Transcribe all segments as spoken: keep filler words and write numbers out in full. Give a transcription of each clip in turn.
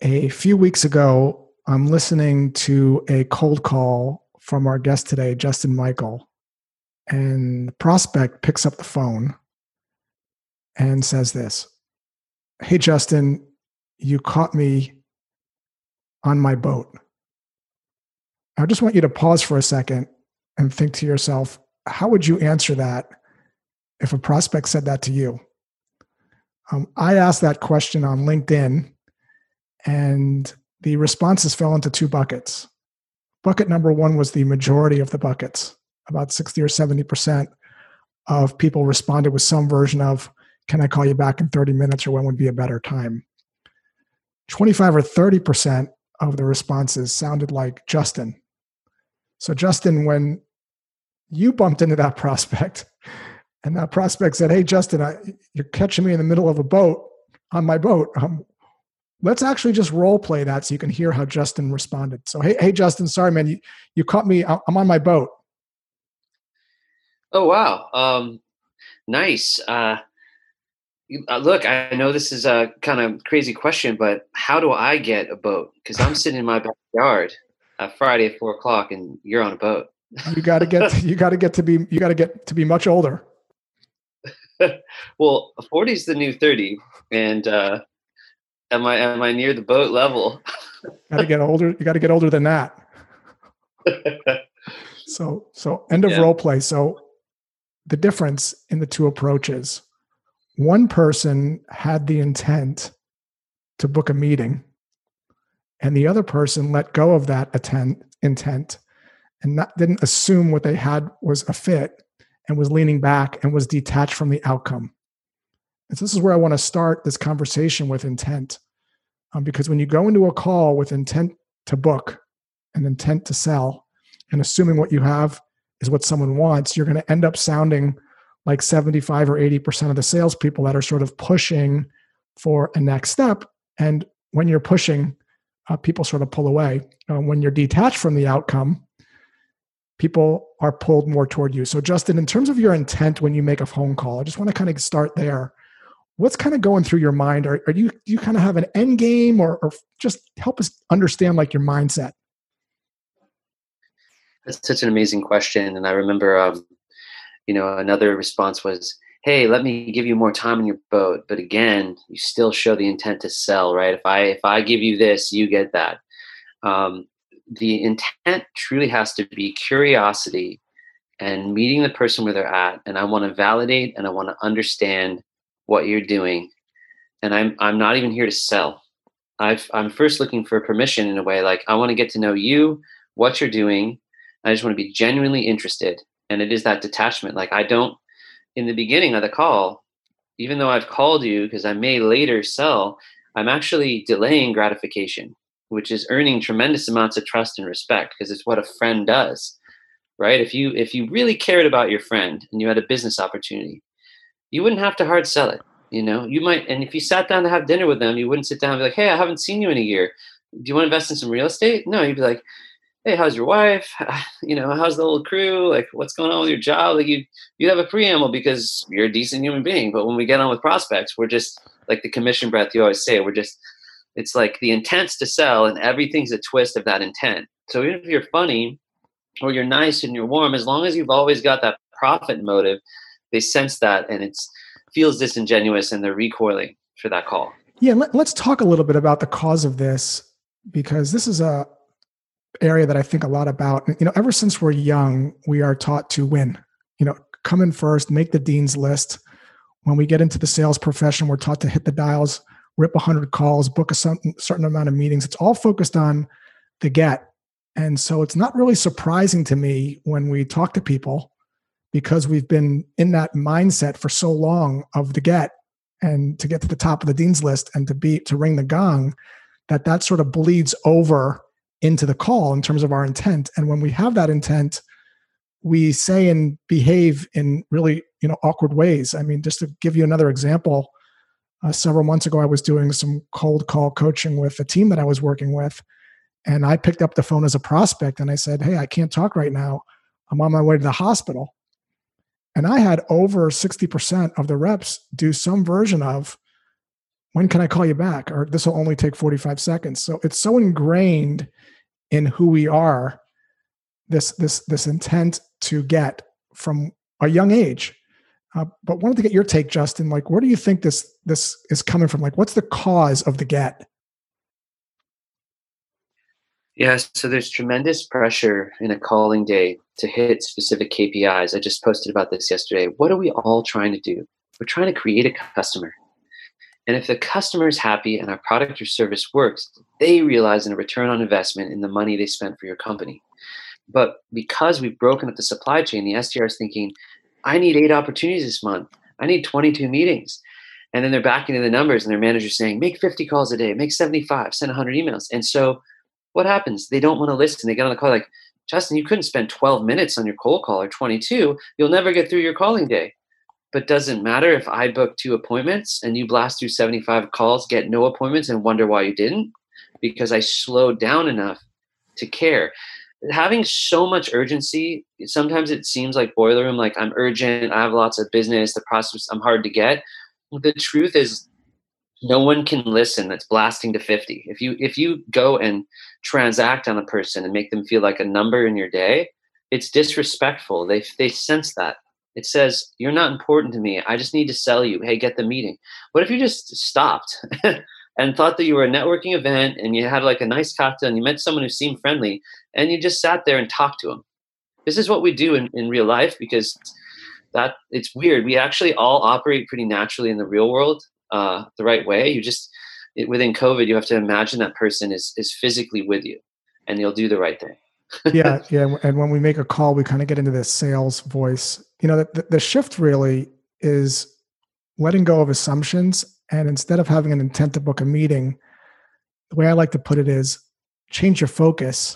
A few weeks ago, I'm listening to a cold call from our guest today, Justin Michael, and the prospect picks up the phone and says this: "Hey, Justin, you caught me on my boat." I just want you to pause for a second and think to yourself, how would you answer that if a prospect said that to you? Um, I asked that question on LinkedIn, and the responses fell into two buckets. Bucket number one was the majority of the buckets. About sixty or seventy percent of people responded with some version of, "Can I call you back in thirty minutes, or when would be a better time?" twenty-five or thirty percent of the responses sounded like Justin. So Justin, when you bumped into that prospect and that prospect said, "Hey, Justin, I, you're catching me in the middle of a boat, on my boat. Um, let's actually just role play that so you can hear how Justin responded." So, hey, hey, Justin, sorry, man, you, you caught me. I'm on my boat. Oh, wow. Um, nice. Uh, you- uh, look, I know this is a kind of crazy question, but how do I get a boat? Because I'm sitting in my backyard uh, Friday at four o'clock, and you're on a boat. You got to get, you got to get to be, you got to get to be much older. Well, forty is the new thirty, and uh, am I am I near the boat level? Got to get older. You got to get older than that. So, so end of Yeah. role play. So the difference in the two approaches: one person had the intent to book a meeting, and the other person let go of that attend, intent and not, didn't assume what they had was a fit, and was leaning back and was detached from the outcome. And so this is where I want to start this conversation with intent. Um, because when you go into a call with intent to book and intent to sell, and assuming what you have is what someone wants, you're going to end up sounding like seventy-five or eighty percent of the salespeople that are sort of pushing for a next step. And when you're pushing, uh, people sort of pull away. Uh, when you're detached from the outcome, people are pulled more toward you. So Justin, in terms of your intent when you make a phone call, I just want to kind of start there. What's kind of going through your mind? Are, are you, do you kind of have an end game, or, or just help us understand like your mindset? That's such an amazing question. And I remember, um, you know, another response was, "Hey, let me give you more time in your boat." But again, you still show the intent to sell, right? If I if I give you this, you get that. Um, the intent truly has to be curiosity and meeting the person where they're at. And I want to validate and I want to understand what you're doing. And I'm I'm not even here to sell. I've, I'm first looking for permission in a way. Like, I want to get to know you, what you're doing. I just want to be genuinely interested. And it is that detachment. Like, I don't, in the beginning of the call, even though I've called you because I may later sell, I'm actually delaying gratification, which is earning tremendous amounts of trust and respect, because it's what a friend does, right? If you if you really cared about your friend and you had a business opportunity, you wouldn't have to hard sell it. You know, you might, and if you sat down to have dinner with them, you wouldn't sit down and be like, "Hey, I haven't seen you in a year. Do you want to invest in some real estate?" No, you'd be like, "Hey, how's your wife? You know, how's the whole crew? Like, what's going on with your job?" Like, you you have a preamble because you're a decent human being. But when we get on with prospects, we're just like the commission breath you always say. We're just, it's like the intent's to sell, and everything's a twist of that intent. So even if you're funny or you're nice and you're warm, as long as you've always got that profit motive, they sense that, and it's feels disingenuous, and they're recoiling for that call. Yeah, let, let's talk a little bit about the cause of this, because this is a area that I think a lot about. You know, ever since we're young, we are taught to win. You know, come in first, make the dean's list. When we get into the sales profession, we're taught to hit the dials, rip one hundred calls, book a certain, certain amount of meetings. It's all focused on the get. And so it's not really surprising to me when we talk to people, because we've been in that mindset for so long of the get, and to get to the top of the dean's list and to be to ring the gong, that that sort of bleeds over into the call in terms of our intent. And when we have that intent, we say and behave in really, you know, awkward ways. I mean, just to give you another example, uh, several months ago, I was doing some cold call coaching with a team that I was working with, and I picked up the phone as a prospect and I said, "Hey, I can't talk right now. I'm on my way to the hospital." And I had over sixty percent of the reps do some version of, when can I call you back? Or this will only take forty-five seconds. So it's so ingrained in who we are, this, this, this intent to get from a young age. Uh, but wanted to get your take, Justin. Like, where do you think this this is coming from? Like, what's the cause of the get? Yeah, so there's tremendous pressure in a calling day to hit specific K P Is. I just posted about this yesterday. What are we all trying to do? We're trying to create a customer. And if the customer is happy and our product or service works, they realize in a return on investment in the money they spent for your company. But because we've broken up the supply chain, the S D R is thinking, I need eight opportunities this month. I need twenty-two meetings. And then they're backing into the numbers and their manager's saying, make fifty calls a day, make seventy-five, send one hundred emails. And so what happens? They don't want to listen. They get on the call like, Justin, you couldn't spend twelve minutes on your cold call or twenty-two. You'll never get through your calling day. But doesn't matter if I book two appointments and you blast through seventy-five calls, get no appointments and wonder why you didn't, because I slowed down enough to care. Having so much urgency, sometimes it seems like boiler room, like I'm urgent, I have lots of business, the process, I'm hard to get. The truth is no one can listen that's blasting to fifty. If you if you go and transact on a person and make them feel like a number in your day, it's disrespectful. They they sense that. It says, you're not important to me. I just need to sell you. Hey, get the meeting. What if you just stopped and thought that you were a networking event and you had like a nice cocktail and you met someone who seemed friendly and you just sat there and talked to them? This is what we do in, in real life, because that it's weird. We actually all operate pretty naturally in the real world, uh, the right way. You just, it, within COVID, you have to imagine that person is is physically with you and you'll do the right thing. yeah. Yeah. And when we make a call, we kind of get into this sales voice. You know, the, the shift really is letting go of assumptions. And instead of having an intent to book a meeting, the way I like to put it is change your focus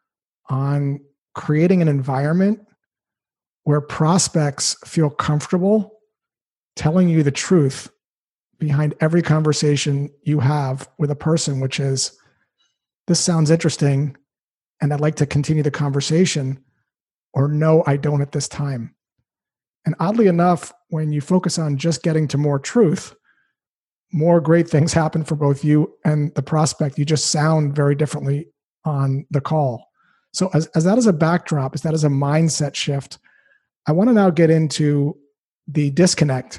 on creating an environment where prospects feel comfortable telling you the truth behind every conversation you have with a person, which is, this sounds interesting and I'd like to continue the conversation, or no, I don't at this time. And oddly enough, when you focus on just getting to more truth, more great things happen for both you and the prospect. You just sound very differently on the call. So as, as that is a backdrop, as that is a mindset shift, I want to now get into the disconnect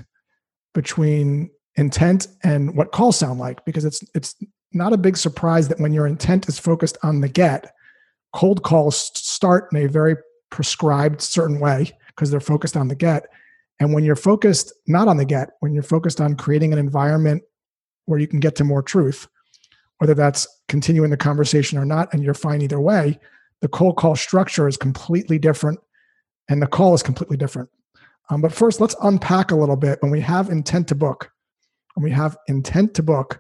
between intent and what calls sound like, because it's it's not a big surprise that when your intent is focused on the get, cold calls start in a very prescribed certain way because they're focused on the get. And when you're focused not on the get, when you're focused on creating an environment where you can get to more truth, whether that's continuing the conversation or not, and you're fine either way, the cold call structure is completely different and the call is completely different. Um, but first, let's unpack a little bit. When we have intent to book, when we have intent to book,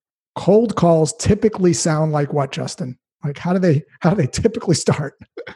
cold calls typically sound like what, Justin? Like, how do they how do they typically start?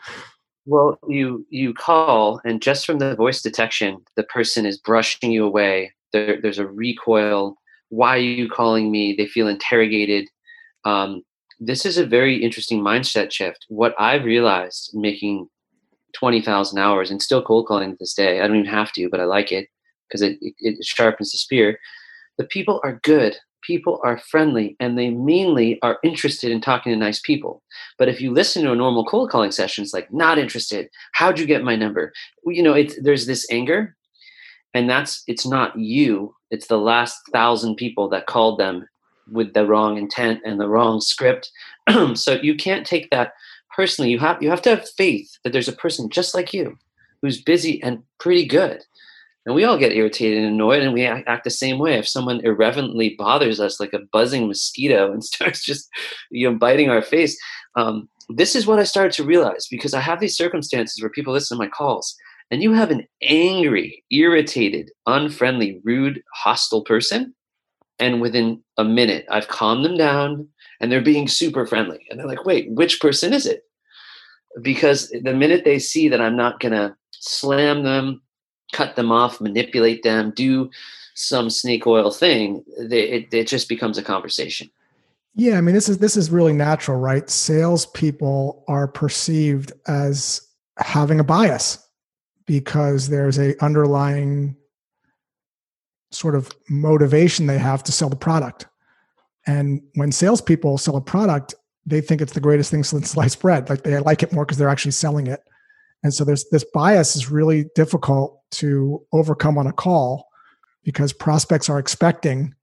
Well, you you call, and just from the voice detection, the person is brushing you away. There, there's a recoil. Why are you calling me? They feel interrogated. Um, this is a very interesting mindset shift. What I've realized making twenty thousand hours and still cold calling to this day, I don't even have to, but I like it because it, it, it sharpens the spear. The people are good. People are friendly, and they mainly are interested in talking to nice people. But if you listen to a normal cold calling session, it's like, not interested. How'd you get my number? Well, you know, it's, there's this anger, and that's, it's not you. It's the last thousand people that called them with the wrong intent and the wrong script. So you can't take that personally. You have, you have to have faith that there's a person just like you who's busy and pretty good. And we all get irritated and annoyed, and we act the same way. If someone irreverently bothers us like a buzzing mosquito and starts just, you know, biting our face, um, this is what I started to realize, because I have these circumstances where people listen to my calls, and you have an angry, irritated, unfriendly, rude, hostile person, and within a minute, I've calmed them down, and they're being super friendly. And they're like, wait, which person is it? Because the minute they see that I'm not going to slam them, cut them off, manipulate them, do some snake oil thing, they, it, it just becomes a conversation. Yeah, I mean, this is this is really natural, right? Salespeople are perceived as having a bias because there's a underlying sort of motivation they have to sell the product. And when salespeople sell a product, they think it's the greatest thing since sliced bread. Like they like it more because they're actually selling it. And so there's this bias is really difficult to overcome on a call because prospects are expecting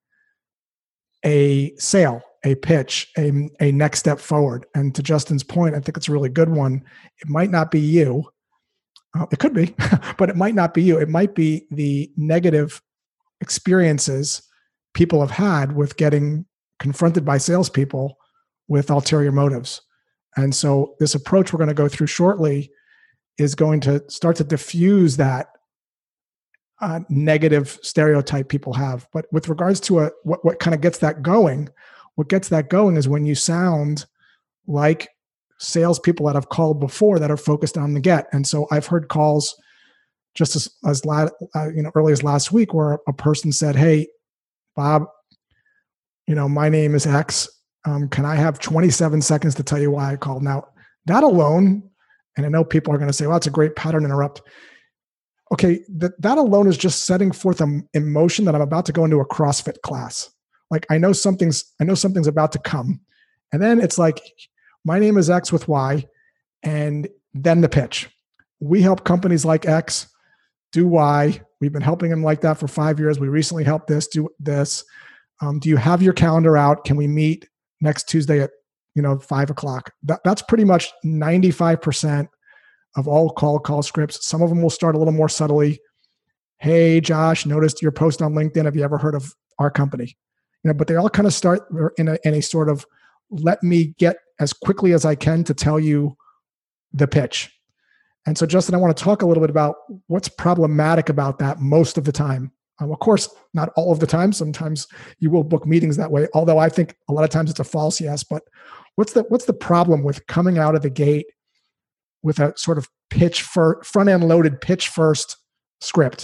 a sale, a pitch, a, a next step forward. And to Justin's point, I think it's a really good one. It might not be you. Uh, it could be, but it might not be you. It might be the negative experiences people have had with getting confronted by salespeople with ulterior motives. And so this approach we're going to go through shortly is going to start to diffuse that uh, negative stereotype people have. But with regards to a, what, what kind of gets that going, what gets that going is when you sound like salespeople that have called before that are focused on the get. And so I've heard calls just as, as la- uh, you know, early as last week where a person said, "Hey, Bob, you know, my name is X. Um, can I have twenty-seven seconds to tell you why I called?" Now, that alone, and I know people are going to say, "Well, that's a great pattern interrupt." Okay, that, that alone is just setting forth an emotion that I'm about to go into a CrossFit class. Like I know something's, I know something's about to come. And then it's like, my name is X with Y, and then the pitch. We help companies like X do Y. We've been helping them like that for five years. We recently helped this, do this. Um, do you have your calendar out? Can we meet next Tuesday at, you know, five o'clock? That, that's pretty much ninety-five percent of all call call scripts. Some of them will start a little more subtly. "Hey, Josh, noticed your post on LinkedIn. Have you ever heard of our company?" You know, but they all kind of start in a, in a sort of, let me get as quickly as I can to tell you the pitch. And so, Justin, I want to talk a little bit about what's problematic about that most of the time. Um, of course, not all of the time. Sometimes you will book meetings that way, although I think a lot of times it's a false yes. But what's the what's the problem with coming out of the gate with a sort of pitch for front end loaded pitch first script?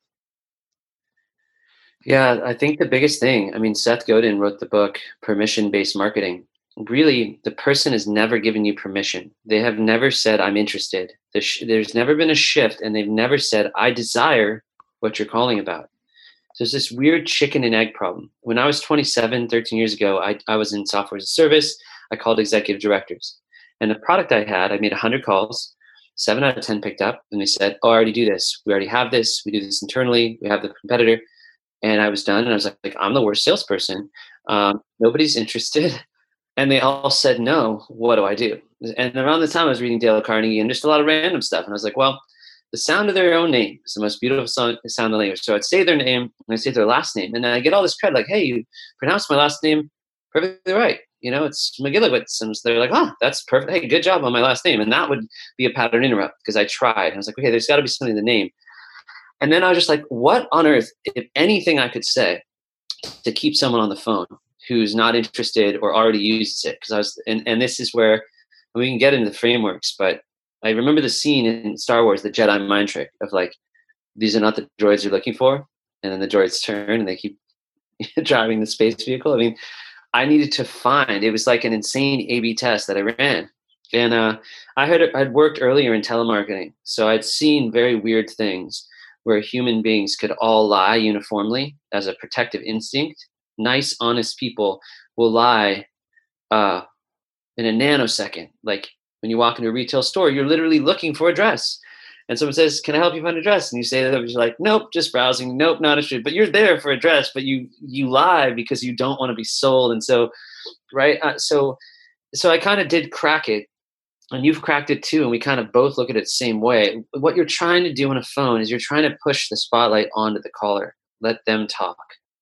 Yeah, I think the biggest thing, I mean, Seth Godin wrote the book Permission Based Marketing. Really, the person has never given you permission. They have never said, "I'm interested." There's, there's never been a shift, and they've never said, "I desire what you're calling about." So there's this weird chicken and egg problem. When I was twenty-seven, thirteen years ago, I, I was in software as a service. I called executive directors. And the product I had, I made one hundred calls. Seven out of ten picked up, and they said, "Oh, I already do this. We already have this. We do this internally. We have the competitor." And I was done, and I was like, "I'm the worst salesperson. Um, nobody's interested." And they all said, "No, what do I do?" And around the time I was reading Dale Carnegie and just a lot of random stuff. And I was like, well, the sound of their own name is the most beautiful sound, sound in the language. So I'd say their name, and I'd say their last name. And then I get all this credit, like, "Hey, you pronounced my last name perfectly right. You know, it's McGillowitz." And they're like, "Oh, that's perfect. Hey, good job on my last name." And that would be a pattern interrupt because I tried. I was like, okay, there's got to be something in the name. And then I was just like, what on earth, if anything I could say to keep someone on the phone who's not interested or already uses it? Because I was, and, and this is where we can get into the frameworks, but I remember the scene in Star Wars, the Jedi mind trick of like, these are not the droids you're looking for. And then the droids turn and they keep driving the space vehicle. I mean, I needed to find, it was like an insane A B test that I ran. And uh, I had I'd worked earlier in telemarketing. So I'd seen very weird things where human beings could all lie uniformly as a protective instinct. Nice, honest people will lie uh, in a nanosecond. Like when you walk into a retail store, you're literally looking for a dress. And someone says, "Can I help you find a dress?" And you say that, you're like, "Nope, just browsing. Nope, not interested." But you're there for a dress, but you you lie because you don't want to be sold. And so, right? Uh, so, so I kind of did crack it, and you've cracked it too. And we kind of both look at it the same way. What you're trying to do on a phone is you're trying to push the spotlight onto the caller, let them talk.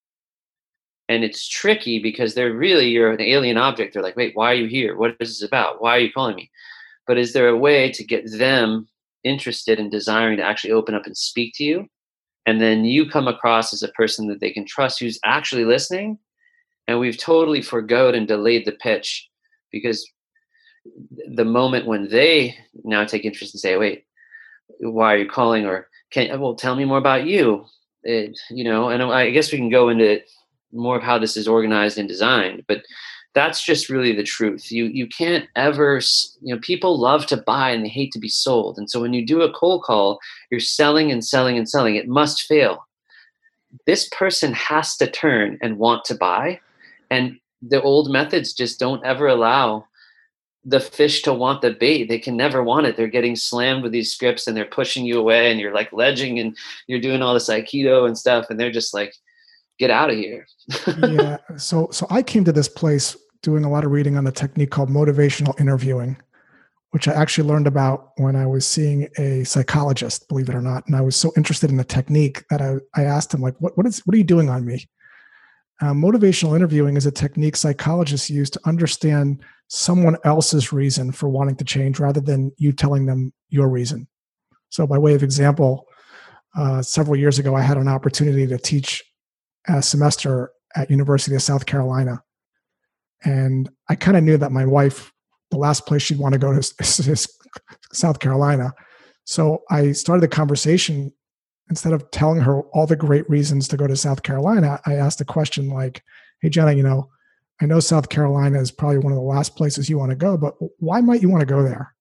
And it's tricky because they're really, you're an alien object. They're like, "Wait, why are you here? What is this about? Why are you calling me?" But is there a way to get them interested in desiring to actually open up and speak to you? And then you come across as a person that they can trust who's actually listening. And we've totally forgoed and delayed the pitch because the moment when they now take interest and say, "Wait, why are you calling?" Or, "Can well tell me more about you?" It, you know, and I guess we can go into more of how this is organized and designed, but that's just really the truth. You you can't ever, you know, people love to buy and they hate to be sold. And so when you do a cold call, you're selling and selling and selling. It must fail. this person has to turn and want to buy. And the old methods just don't ever allow the fish to want the bait. They can never want it. They're getting slammed with these scripts and they're pushing you away, and you're like ledging and you're doing all this Aikido and stuff. And they're just like, get out of here. Yeah. So, so I came to this place doing a lot of reading on the technique called motivational interviewing, which I actually learned about when I was seeing a psychologist, believe it or not. And I was so interested in the technique that I, I asked him, like, what, what is, what are you doing on me? Uh, motivational interviewing is a technique psychologists use to understand someone else's reason for wanting to change rather than you telling them your reason. So by way of example, uh, several years ago, I had an opportunity to teach a semester at University of South Carolina. And I kind of knew that my wife, the last place she'd want to go to is, is South Carolina. So I started the conversation. Instead of telling her all the great reasons to go to South Carolina, I asked a question like, hey, Jenna, you know, I know South Carolina is probably one of the last places you want to go, but why might you want to go there?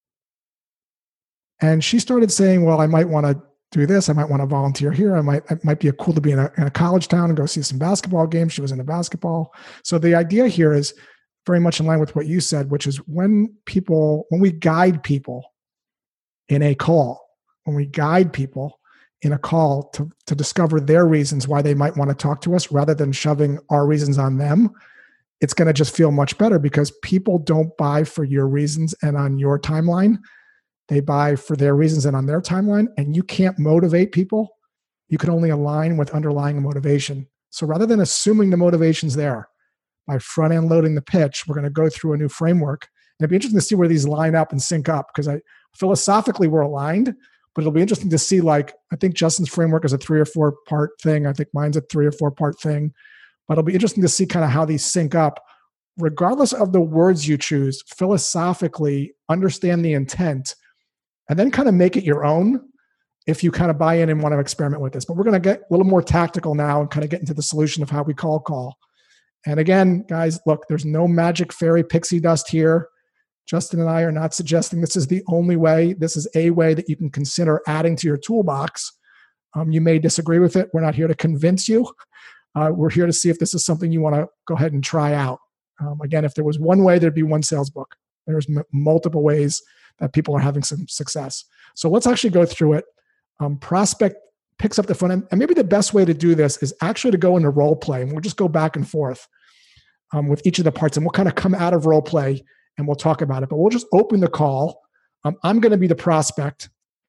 And she started saying, well, I might want to do this. I might want to volunteer here. I might, it might be cool to be in a, in a college town and go see some basketball games. She was into basketball. So the idea here is very much in line with what you said, which is when people, when we guide people in a call, when we guide people in a call to, to discover their reasons why they might want to talk to us rather than shoving our reasons on them, it's going to just feel much better because people don't buy for your reasons and on your timeline. They buy for their reasons and on their timeline, and you can't motivate people. You can only align with underlying motivation. So rather than assuming the motivation's there, by front-end loading the pitch, we're going to go through a new framework. And it'd be interesting to see where these line up and sync up because I philosophically we're aligned, but it'll be interesting to see, like, I think Justin's framework is a three or four part thing. I think mine's a three or four part thing. But it'll be interesting to see kind of how these sync up. Regardless of the words you choose, philosophically understand the intent and then kind of make it your own if you kind of buy in and want to experiment with this. But we're going to get a little more tactical now and kind of get into the solution of how we call call. And again, guys, look, there's no magic fairy pixie dust here. Justin and I are not suggesting this is the only way. This is a way that you can consider adding to your toolbox. Um, you may disagree with it. We're not here to convince you. Uh, we're here to see if this is something you want to go ahead and try out. Um, again, if there was one way, there'd be one sales book. There's m- multiple ways that people are having some success. So let's actually go through it. Um, prospect picks up the phone. And maybe the best way to do this is actually to go into role play. And we'll just go back and forth um, with each of the parts. And we'll kind of come out of role play and we'll talk about it. But we'll just open the call. Um, I'm going to be the prospect.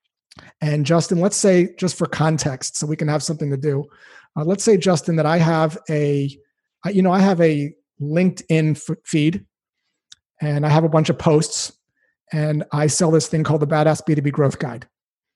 And Justin, let's say, just for context, so we can have something to do. Uh, let's say, Justin, that I have a, you know, I have a LinkedIn f- feed and I have a bunch of posts and I sell this thing called the Badass B two B Growth Guide.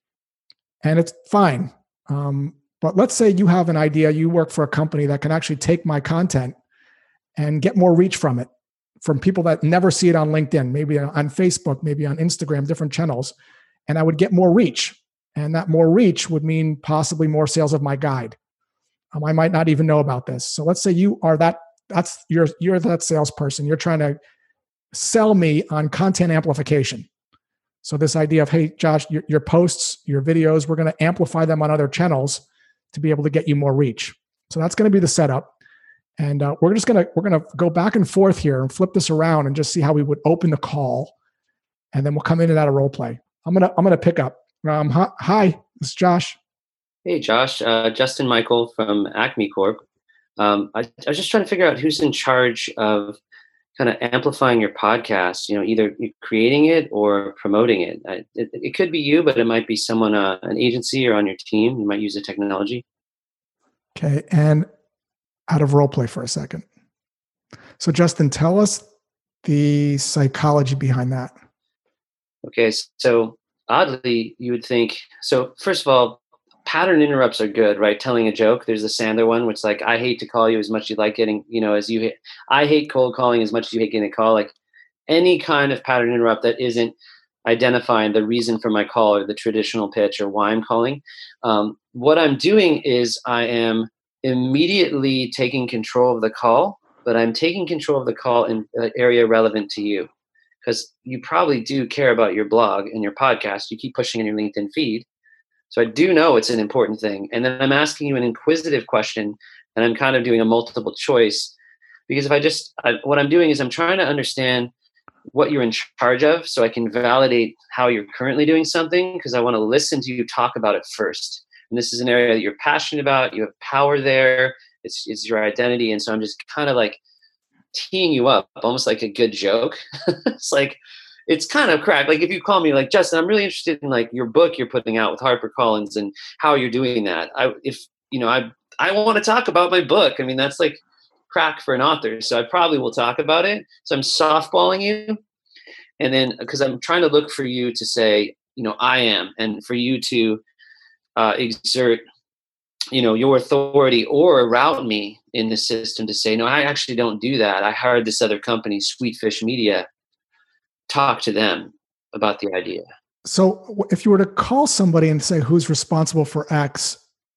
And it's fine. Um, but let's say you have an idea, you work for a company that can actually take my content and get more reach from it, from people that never see it on LinkedIn, maybe on Facebook, maybe on Instagram, different channels. And I would get more reach. And that more reach would mean possibly more sales of my guide. Um, I might not even know about this. So let's say you are that, that's you're, you're that salesperson. You're trying to sell me on content amplification. So this idea of, hey, Josh, your, your posts, your videos, we're going to amplify them on other channels to be able to get you more reach. So that's going to be the setup. And uh, we're just going to, we're going to go back and forth here and flip this around and just see how we would open the call. And then we'll come in and out of role play. I'm going to, I'm going to pick up. Um, hi, hi, this is Josh. Hey, Josh, uh, Justin Michael from Acme Corp. Um, I, I was just trying to figure out who's in charge of kind of amplifying your podcast, you know, either creating it or promoting it. I, it. It could be you, but it might be someone, uh, an agency or on your team. You might use the technology. Okay. And out of role play for a second. So Justin, tell us the psychology behind that. Okay. So oddly, you would think, so first of all, pattern interrupts are good, right? Telling a joke. There's the Sandler one, which like, I hate to call you as much as you like getting, you know, as you hate, I hate cold calling as much as you hate getting a call. Like any kind of pattern interrupt that isn't identifying the reason for my call or the traditional pitch or why I'm calling. Um, what I'm doing is I am immediately taking control of the call, but I'm taking control of the call in an area relevant to you. Because you probably do care about your blog and your podcast. You keep pushing in your LinkedIn feed. So I do know it's an important thing. And then I'm asking you an inquisitive question, and I'm kind of doing a multiple choice because if I just, I, what I'm doing is I'm trying to understand what you're in charge of so I can validate how you're currently doing something because I want to listen to you talk about it first. And this is an area that you're passionate about. You have power there. It's, it's your identity. And so I'm just kind of like teeing you up, almost like a good joke. It's like, it's kind of crack. Like if you call me like, Justin, I'm really interested in like your book you're putting out with HarperCollins and how you're doing that. I, if, you know, I, I want to talk about my book. I mean, that's like crack for an author. So I probably will talk about it. So I'm softballing you. And then, because I'm trying to look for you to say, you know, I am, and for you to uh, exert, you know, your authority or route me in the system to say, no, I actually don't do that. I hired this other company, Sweetfish Media. Talk to them about the idea. So if you were to call somebody and say, who's responsible for X,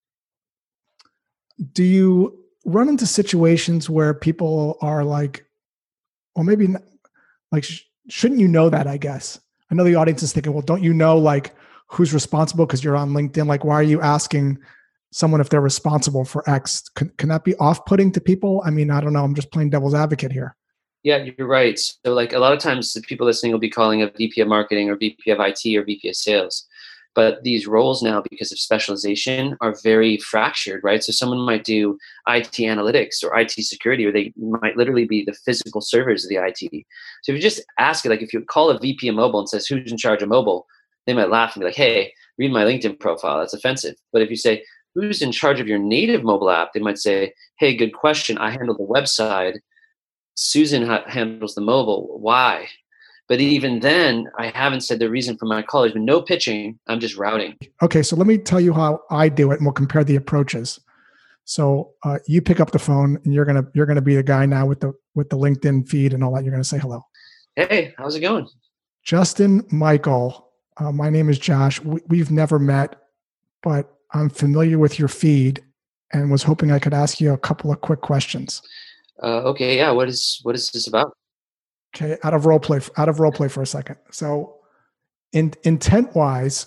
do you run into situations where people are like, well, maybe not, like, sh- shouldn't you know that, I guess? I know the audience is thinking, well, don't you know like who's responsible because you're on LinkedIn? Like, why are you asking someone if they're responsible for X? Can, can that be off-putting to people? I mean, I don't know. I'm just playing devil's advocate here. Yeah, you're right. So like a lot of times the people listening will be calling a V P of marketing or V P of I T or V P of sales. But these roles now, because of specialization, are very fractured, right? So someone might do I T analytics or I T security, or they might literally be the physical servers of the I T. So if you just ask it, like if you call a V P of mobile and says, who's in charge of mobile? They might laugh and be like, hey, read my LinkedIn profile. That's offensive. But if you say, who's in charge of your native mobile app? They might say, hey, good question. I handle the website. Susan ha- handles the mobile. Why? But even then, I haven't said the reason for my call. There's been no pitching. I'm just routing. Okay, so let me tell you how I do it, and we'll compare the approaches. So uh, you pick up the phone, and you're gonna you're gonna be the guy now with the with the LinkedIn feed and all that. You're gonna say hello. Hey, how's it going? Justin Michael, uh, my name is Josh. We, we've never met, but I'm familiar with your feed, and was hoping I could ask you a couple of quick questions. Uh, okay, yeah. What is what is this about? Okay, out of role play, out of role play for a second. So, in, intent wise,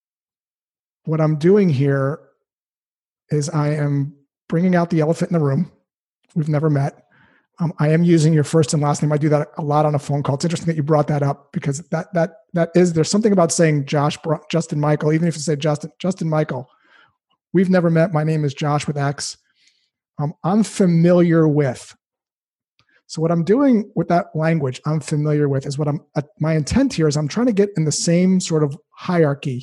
what I'm doing here is I am bringing out the elephant in the room. We've never met. Um, I am using your first and last name. I do that a lot on a phone call. It's interesting that you brought that up because that that that is there's something about saying Josh, Justin Michael, even if you say Justin, Justin Michael. We've never met. My name is Josh with X. Um, I'm familiar with. So what I'm doing with that language I'm familiar with is what I'm, uh, my intent here is I'm trying to get in the same sort of hierarchy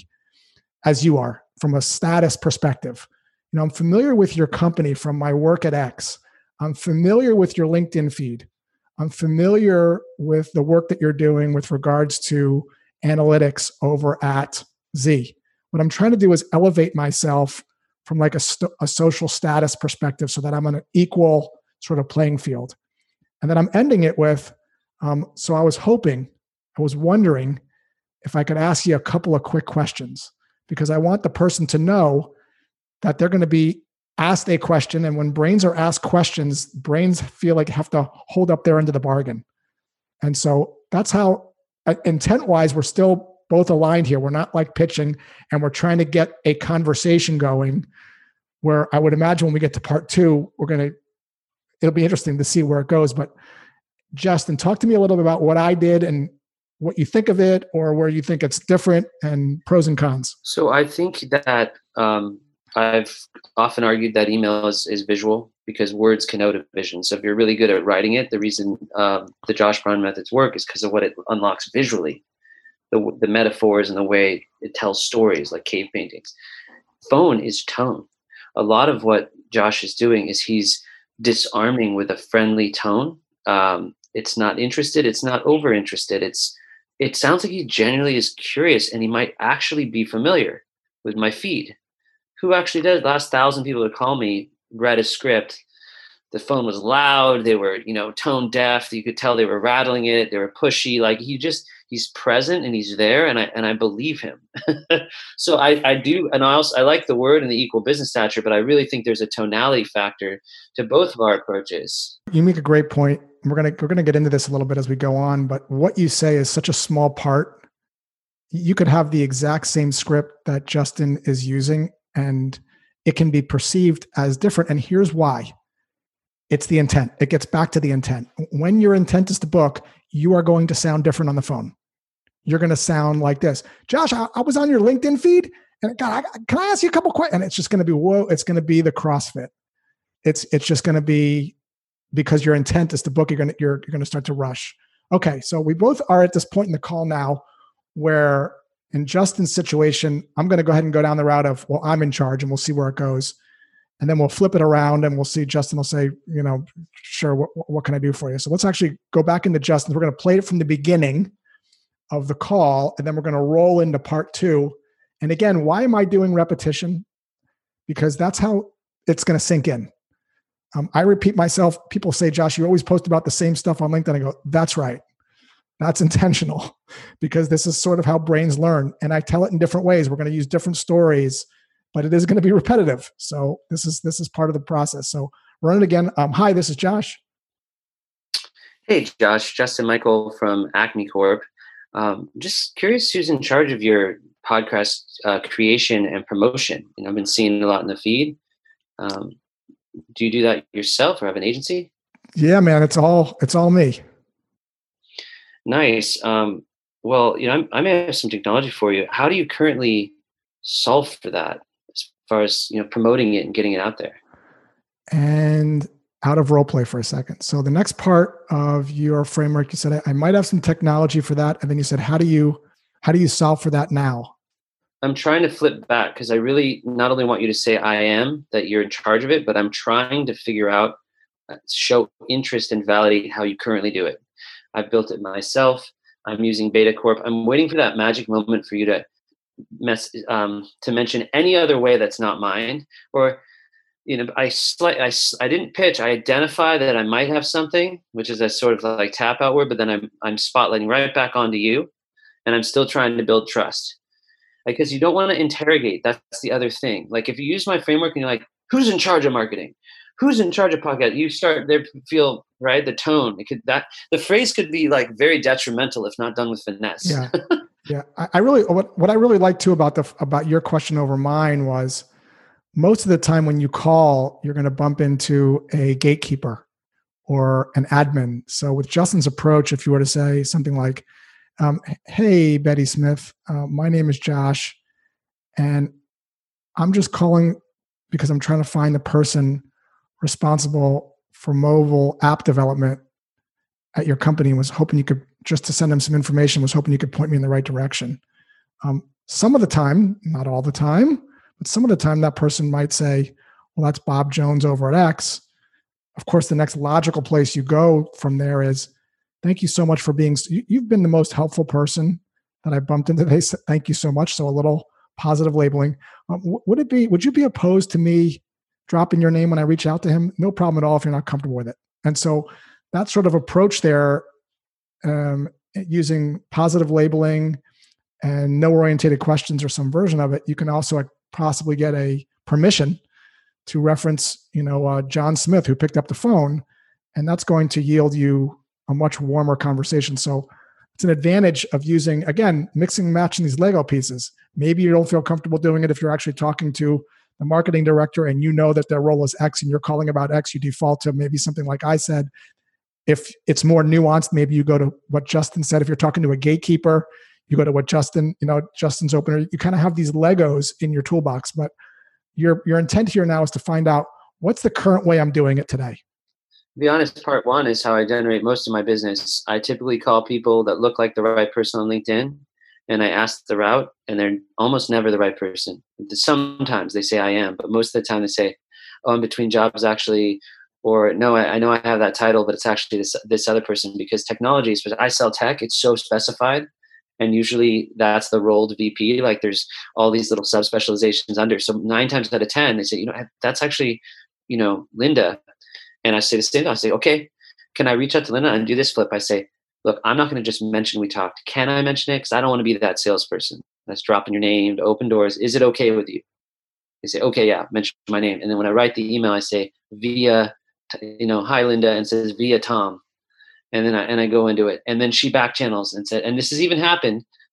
as you are from a status perspective. You know, I'm familiar with your company from my work at X. I'm familiar with your LinkedIn feed. I'm familiar with the work that you're doing with regards to analytics over at Z. What I'm trying to do is elevate myself from like a, st- a social status perspective so that I'm on an equal sort of playing field. And then I'm ending it with, um, so I was hoping, I was wondering if I could ask you a couple of quick questions, because I want the person to know that they're going to be asked a question. And when brains are asked questions, brains feel like have to hold up their end of the bargain. And so that's how, uh, intent-wise, we're still both aligned here. We're not like pitching, and we're trying to get a conversation going where I would imagine when we get to part two, we're going to it'll be interesting to see where it goes. But Justin, talk to me a little bit about what I did and what you think of it, or where you think it's different, and pros and cons. So I think that um, I've often argued that email is, is visual because words connote a vision. So if you're really good at writing it, the reason um, the Josh Brown methods work is because of what it unlocks visually, the, the metaphors and the way it tells stories like cave paintings. Phone is tone. A lot of what Josh is doing is he's disarming with a friendly tone. Um, it's not interested. It's not over interested. It's, it sounds like he genuinely is curious, and he might actually be familiar with my feed. Who actually does? The last thousand people that call me read a script. The phone was loud. They were, you know, tone deaf. You could tell they were rattling it. They were pushy. Like he just, he's present and he's there, and I and I believe him. So I, I do, and I also I like the word and the equal business stature, but I really think there's a tonality factor to both of our approaches. You make a great point. We're gonna we're gonna get into this a little bit as we go on, but what you say is such a small part you could have the exact same script that Justin is using, and it can be perceived as different. And here's why. It's the intent. It gets back to the intent. When your intent is to book, you are going to sound different on the phone. You're going to sound like this. Josh, I, I was on your LinkedIn feed, and God, I, can I ask you a couple questions? And it's just going to be, whoa, it's going to be the CrossFit. It's it's just going to be, because your intent is to book, you're going to, you're, you're going to start to rush. Okay, so we both are at this point in the call now where in Justin's situation, I'm going to go ahead and go down the route of, well, I'm in charge, and we'll see where it goes. And then we'll flip it around and we'll see, Justin will say, you know, sure, what, what can I do for you? So let's actually go back into Justin. We're going to play it from the beginning of the call, and then we're going to roll into part two. And again, why am I doing repetition? Because that's how it's going to sink in. Um, I repeat myself. People say, Josh, you always post about the same stuff on LinkedIn. I go, that's right. That's intentional, because this is sort of how brains learn. And I tell it in different ways. We're going to use different stories, but it is going to be repetitive. So this is this is part of the process. So run it again. Um, hi, this is Josh. Hey, Josh. Justin Michael from Acme Corp. Um, just curious who's in charge of your podcast uh, creation and promotion. You know, I've been seeing a lot in the feed. Um, do you do that yourself or have an agency? Yeah, man, it's all it's all me. Nice. Um, well, you know, I'm, I may have some technology for you. How do you currently solve for that as far as, you know, promoting it and getting it out there? And out of role play for a second. So the next part of your framework, you said, I might have some technology for that. And then you said, how do you, how do you solve for that now? I'm trying to flip back, because I really not only want you to say I am, that you're in charge of it, but I'm trying to figure out, uh, show interest and validate how you currently do it. I've built it myself. I'm using Beta Corp. I'm waiting for that magic moment for you to mess, um, to mention any other way that's not mine. Or, you know, I, slight, I, I didn't pitch. I identify that I might have something, which is a sort of like tap out word, but then I'm, I'm spotlighting right back onto you. And I'm still trying to build trust. Because you don't want to interrogate. That's the other thing. Like if you use my framework and you're like, who's in charge of marketing? Who's in charge of podcast? You start there, feel right. The tone, it could that the phrase could be like very detrimental if not done with finesse. Yeah, yeah. I, I really what what I really like too about the about your question over mine was, most of the time when you call, you're going to bump into a gatekeeper or an admin. So with Justin's approach, if you were to say something like, um, "Hey, Betty Smith, uh, my name is Josh, and I'm just calling because I'm trying to find the person responsible for mobile app development at your company, and was hoping you could, just to send them some information, was hoping you could point me in the right direction." Um, some of the time, not all the time, but some of the time that person might say, well, that's Bob Jones over at X. Of course, the next logical place you go from there is, thank you so much for being, you've been the most helpful person that I bumped into today. Thank you so much. So a little positive labeling. Um, would it be, would you be opposed to me dropping your name when I reach out to him? No problem at all if you're not comfortable with it. And so that sort of approach there, um, using positive labeling and no orientated questions or some version of it, you can also possibly get a permission to reference, you know, uh, John Smith, who picked up the phone, and that's going to yield you a much warmer conversation. So it's an advantage of using, again, mixing and matching these Lego pieces. Maybe you don't feel comfortable doing it if you're actually talking to the marketing director and you know that their role is X and you're calling about X, you default to maybe something like I said. If it's more nuanced, maybe you go to what Justin said. If you're talking to a gatekeeper, you go to what Justin, you know, Justin's opener. You kind of have these Legos in your toolbox, but your your intent here now is to find out, what's the current way I'm doing it today? To be honest, part one is how I generate most of my business. I typically call people that look like the right person on LinkedIn, and I ask the route, and they're almost never the right person. Sometimes they say I am, but most of the time they say, oh, I'm between jobs actually, or no, I, I know I have that title, but it's actually this, this other person, because technology, I sell tech, it's so specified. And usually that's the role to V P. Like there's all these little subspecializations under. So nine times out of ten, they say, you know, that's actually, you know, Linda. And I say the same. I say, okay, can I reach out to Linda and do this flip? I say, look, I'm not going to just mention we talked. Can I mention it? Because I don't want to be that salesperson that's dropping your name to open doors. Is it okay with you? They say, okay, yeah, mention my name. And then when I write the email, I say via, you know, hi Linda, and it says via Tom. And then I, and I go into it. And then she back channels and said, and this has even happened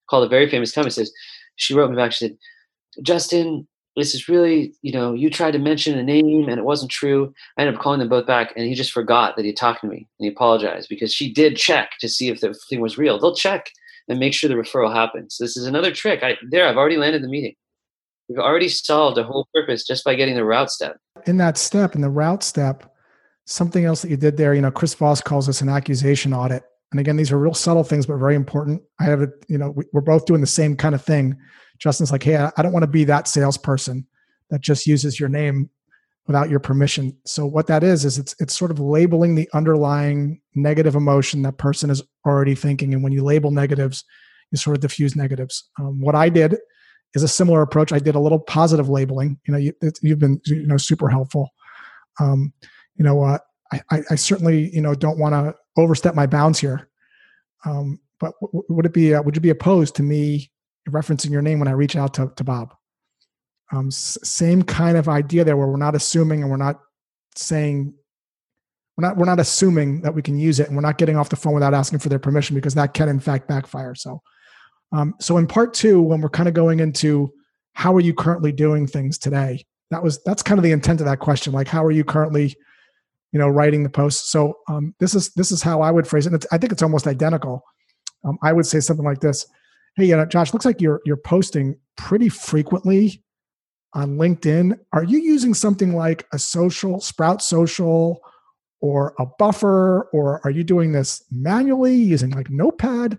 called a very famous company. Says she wrote me back. She said, Justin, this is really, you know, you tried to mention a name and it wasn't true. I ended up calling them both back, and he just forgot that he talked to me, and he apologized because she did check to see if the thing was real. They'll check and make sure the referral happens. This is another trick. I there, I've already landed the meeting. We've already solved a whole purpose just by getting the route step. In that step, in the route step, something else that you did there, you know, Chris Voss calls this an accusation audit. And again, these are real subtle things, but very important. I have it, you know, we, we're both doing the same kind of thing. Justin's like, hey, I don't want to be that salesperson that just uses your name without your permission. So what that is, is it's it's sort of labeling the underlying negative emotion that person is already thinking. And when you label negatives, you sort of diffuse negatives. Um, what I did is a similar approach. I did a little positive labeling. You know, you, you've been, you know, super helpful. Um, you know, uh, I, I certainly, you know, don't want to overstep my bounds here. Um, but w- would it be, uh, would you be opposed to me referencing your name when I reach out to, to Bob? Um, s- same kind of idea there, where we're not assuming and we're not saying, we're not, we're not assuming that we can use it, and we're not getting off the phone without asking for their permission, because that can in fact backfire. So, um, so in part two, when we're kind of going into how are you currently doing things today, that was, that's kind of the intent of that question. Like, how are you currently, you know, writing the post? So um, this is, this is how I would phrase it. And it's, I think it's almost identical. Um, I would say something like this. Hey, you know, Josh, looks like you're, you're posting pretty frequently on LinkedIn. Are you using something like a social, Sprout Social, or a Buffer, or are you doing this manually using like Notepad?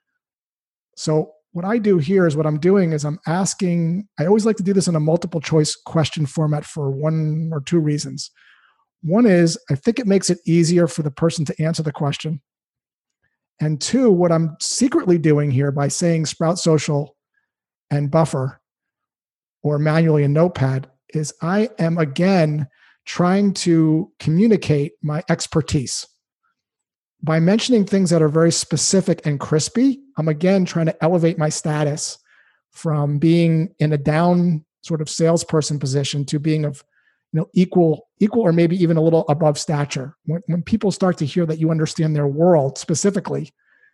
So what I do here is what I'm doing is I'm asking, I always like to do this in a multiple choice question format for one or two reasons. One is I think it makes it easier for the person to answer the question. And two, what I'm secretly doing here by saying Sprout Social and Buffer or manually in Notepad is I am again trying to communicate my expertise. By mentioning things that are very specific and crispy, I'm again trying to elevate my status from being in a down sort of salesperson position to being of, you know, equal, equal, or maybe even a little above stature. When, when people start to hear that you understand their world specifically,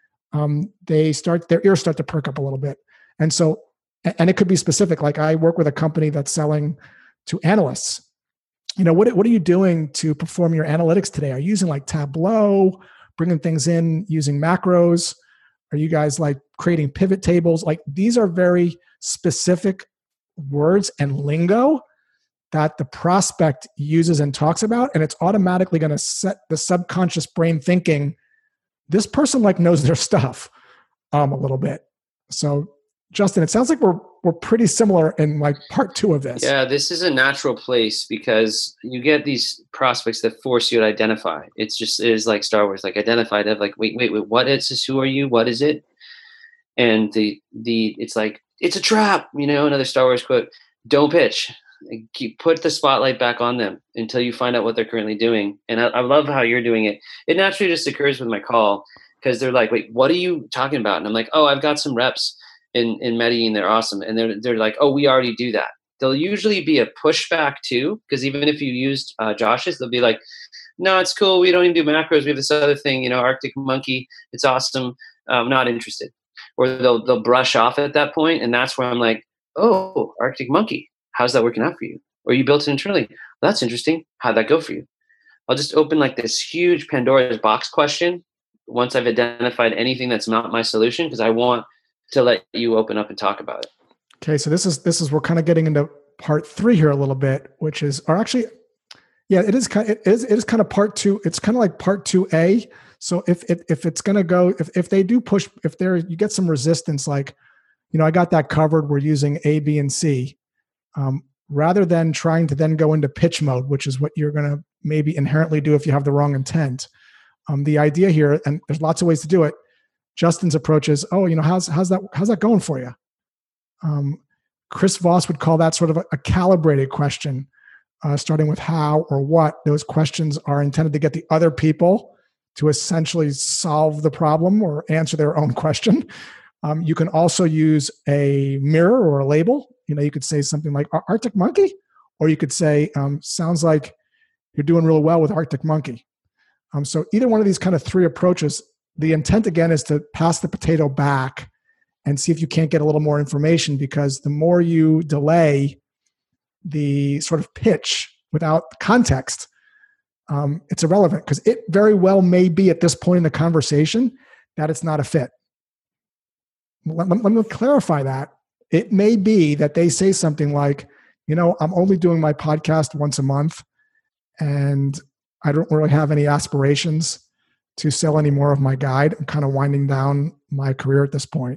um, they start, their ears start to perk up a little bit. And so, and it could be specific. Like I work with a company that's selling to analysts. You know, what, what are you doing to perform your analytics today? Are you using like Tableau, bringing things in using macros? Are you guys like creating pivot tables? Like these are very specific words and lingo that the prospect uses and talks about. And it's automatically going to set the subconscious brain thinking, this person like knows their stuff um, a little bit. So Justin, it sounds like we're we're pretty similar in like part two of this. Yeah, this is a natural place because you get these prospects that force you to identify. It's just it is like Star Wars, like identified. Like wait, wait, wait, what is this? Who are you? What is it? And the the it's like it's a trap. You know, another Star Wars quote: "Don't pitch. Keep put the spotlight back on them until you find out what they're currently doing." And I, I love how you're doing it. It naturally just occurs with my call because they're like, "Wait, what are you talking about?" And I'm like, "Oh, I've got some reps in in Medellin, they're awesome." And they're they're like, "Oh, we already do that." There'll usually be a pushback too, because even if you used uh, Josh's, they'll be like, "No, it's cool. We don't even do macros. We have this other thing, you know, Arctic Monkey. It's awesome. I'm not interested." Or they'll they'll brush off at that point, and that's where I'm like, "Oh, Arctic Monkey. How's that working out for you? Or you built it internally? Well, that's interesting. How'd that go for you?" I'll just open like this huge Pandora's box question once I've identified anything that's not my solution, because I want to let you open up and talk about it. Okay, so this is this is we're kind of getting into part three here a little bit, which is, or actually, yeah, it is kind of, it is it is kind of part two. It's kind of like part two A. So if if if it's gonna go, if if they do push, if there you get some resistance, like, you know, I got that covered. We're using A, B, and C. Um, rather than trying to then go into pitch mode, which is what you're going to maybe inherently do if you have the wrong intent. Um, the idea here, and there's lots of ways to do it. Justin's approach is, oh, you know, how's how's that how's that going for you? Um, Chris Voss would call that sort of a, a calibrated question, uh, starting with how or what. Those questions are intended to get the other people to essentially solve the problem or answer their own question. Um, you can also use a mirror or a label. You know, you could say something like Arctic Monkey, or you could say, um, sounds like you're doing real well with Arctic Monkey. Um, so either one of these kind of three approaches, the intent again is to pass the potato back and see if you can't get a little more information, because the more you delay the sort of pitch without context, um, it's irrelevant, because it very well may be at this point in the conversation that it's not a fit. Let, let, let me clarify that. It may be that they say something like, you know, I'm only doing my podcast once a month, and I don't really have any aspirations to sell any more of my guide. I'm kind of winding down my career at this point.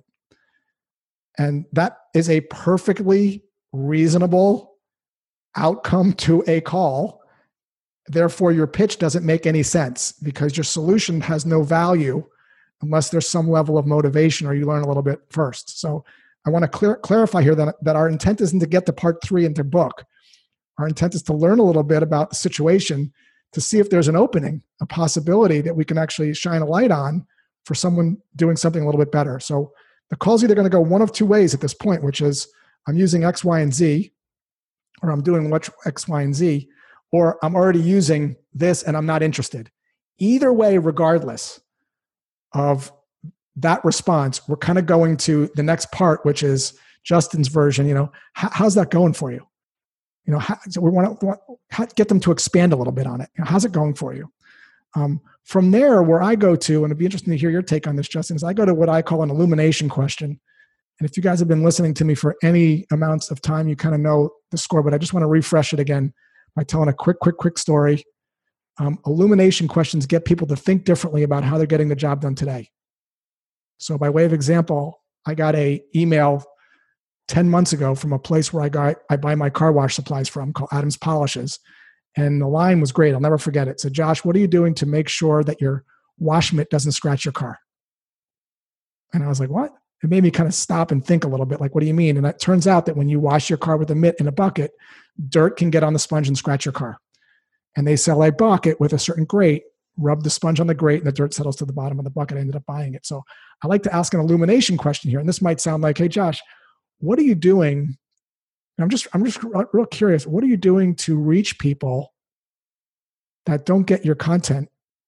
And that is a perfectly reasonable outcome to a call. Therefore, your pitch doesn't make any sense, because your solution has no value unless there's some level of motivation or you learn a little bit first. So I want to clear, clarify here that, that our intent isn't to get to part three into book. Our intent is to learn a little bit about the situation to see if there's an opening, a possibility that we can actually shine a light on for someone doing something a little bit better. So the call's either going to go one of two ways at this point, which is I'm using X, Y, and Z, or I'm doing what X, Y, and Z, or I'm already using this and I'm not interested. Either way, regardless of that response, we're kind of going to the next part, which is Justin's version. You know, how, how's that going for you? You know, how, so we want to, want to get them to expand a little bit on it. You know, how's it going for you? Um, from there, where I go to, and it'd be interesting to hear your take on this, Justin, is I go to what I call an illumination question. And if you guys have been listening to me for any amounts of time, you kind of know the score, but I just want to refresh it again by telling a quick, quick, quick story. Um, illumination questions get people to think differently about how they're getting the job done today. So by way of example, I got a email ten months ago from a place where I got, I buy my car wash supplies from, called Adams Polishes. And the line was great. I'll never forget it. It said, Josh, what are you doing to make sure that your wash mitt doesn't scratch your car? And I was like, what? It made me kind of stop and think a little bit, like, what do you mean? And it turns out that when you wash your car with a mitt in a bucket, dirt can get on the sponge and scratch your car. And they sell a bucket with a certain grate, rub the sponge on the grate, and the dirt settles to the bottom of the bucket. I ended up buying it. So I like to ask an illumination question here. And this might sound like, hey, Josh, what are you doing? And I'm just, I'm just real curious. What are you doing to reach people that don't get your content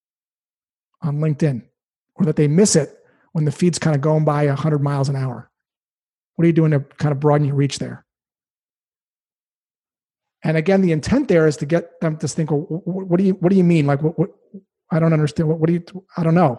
on LinkedIn, or that they miss it when the feed's kind of going by one hundred miles an hour? What are you doing to kind of broaden your reach there? And again, the intent there is to get them to think, well, what do you, what do you mean? Like, what, what I don't understand. What, what do you, I don't know.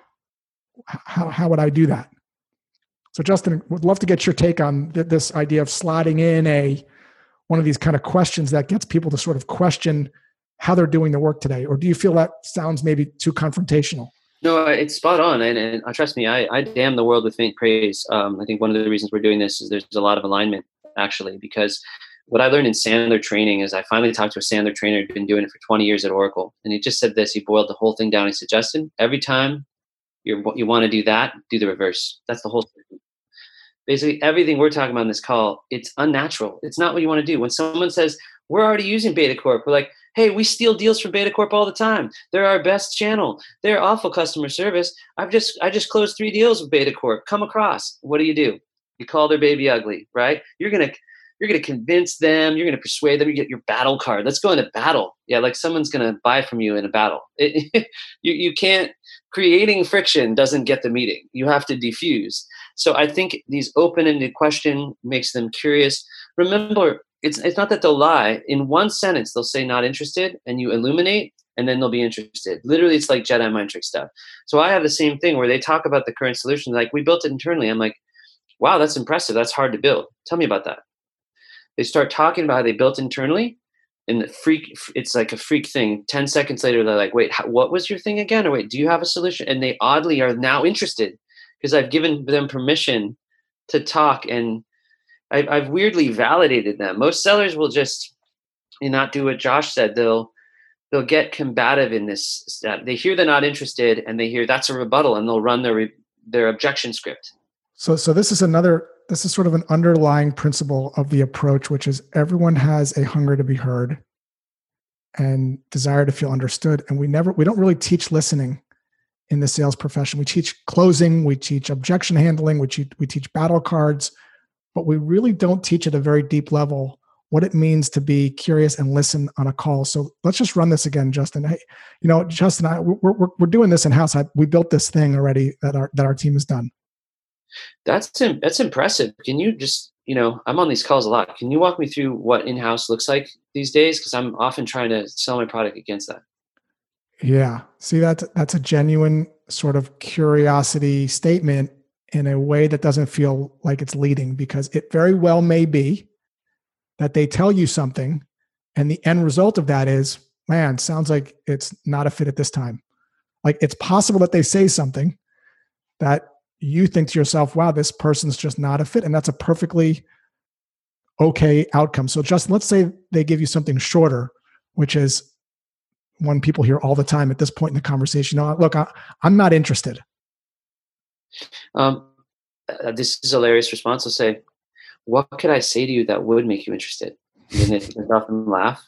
How, how would I do that? So Justin, would love to get your take on th- this idea of sliding in a, one of these kind of questions that gets people to sort of question how they're doing the work today. Or do you feel that sounds maybe too confrontational? No, it's spot on. And, and uh, trust me, I, I damn the world with faint praise. Um, I think one of the reasons we're doing this is there's a lot of alignment, actually, because what I learned in Sandler training is I finally talked to a Sandler trainer who'd been doing it for twenty years at Oracle. And he just said this, he boiled the whole thing down. He said, Justin, every time you're, you want to do that, do the reverse. That's the whole thing. Basically, everything we're talking about in this call, it's unnatural. It's not what you want to do. When someone says, we're already using Beta Corp, we're like, hey, we steal deals from Beta Corp all the time. They're our best channel. They're awful customer service. I've just I just closed three deals with Beta Corp. Come across. What do you do? You call their baby ugly, right? You're gonna you're gonna convince them. You're gonna persuade them. You get your battle card. Let's go into battle. Yeah, like someone's gonna buy from you in a battle. It, you you can't. Creating friction doesn't get the meeting. You have to diffuse. So I think these open-ended question makes them curious. Remember, it's it's not that they'll lie. In one sentence, they'll say not interested, and you illuminate, and then they'll be interested. Literally, it's like Jedi mind trick stuff. So I have the same thing where they talk about the current solution, like, we built it internally. I'm like, wow, that's impressive. That's hard to build. Tell me about that. They start talking about how they built internally, and the freak, it's like a freak thing. ten seconds later, they're like, wait, how, what was your thing again? Or wait, do you have a solution? And they oddly are now interested because I've given them permission to talk, and I've, I've weirdly validated them. Most sellers will just not do what Josh said. They'll they'll get combative in this step. They hear they're not interested, and they hear that's a rebuttal, and they'll run their their objection script. So so this is another. This is sort of an underlying principle of the approach, which is everyone has a hunger to be heard and desire to feel understood. And we never, we don't really teach listening in the sales profession. We teach closing, we teach objection handling, we teach, we teach battle cards, but we really don't teach at a very deep level what it means to be curious and listen on a call. So let's just run this again, Justin. Hey, you know, Justin, I, we're, we're, we're doing this in-house. I, we built this thing already that our, that our team has done. That's im- that's impressive. Can you just, you know, I'm on these calls a lot. Can you walk me through what in-house looks like these days? Because I'm often trying to sell my product against that. Yeah. See, that's that's a genuine sort of curiosity statement in a way that doesn't feel like it's leading, because it very well may be that they tell you something and the end result of that is, man, sounds like it's not a fit at this time. Like, it's possible that they say something that you think to yourself, wow, this person's just not a fit. And that's a perfectly okay outcome. So, Justin, let's say they give you something shorter, which is one people hear all the time at this point in the conversation. No, look, I, I'm not interested. Um, uh, this is a hilarious response. I'll say, what could I say to you that would make you interested? And then they they often laugh.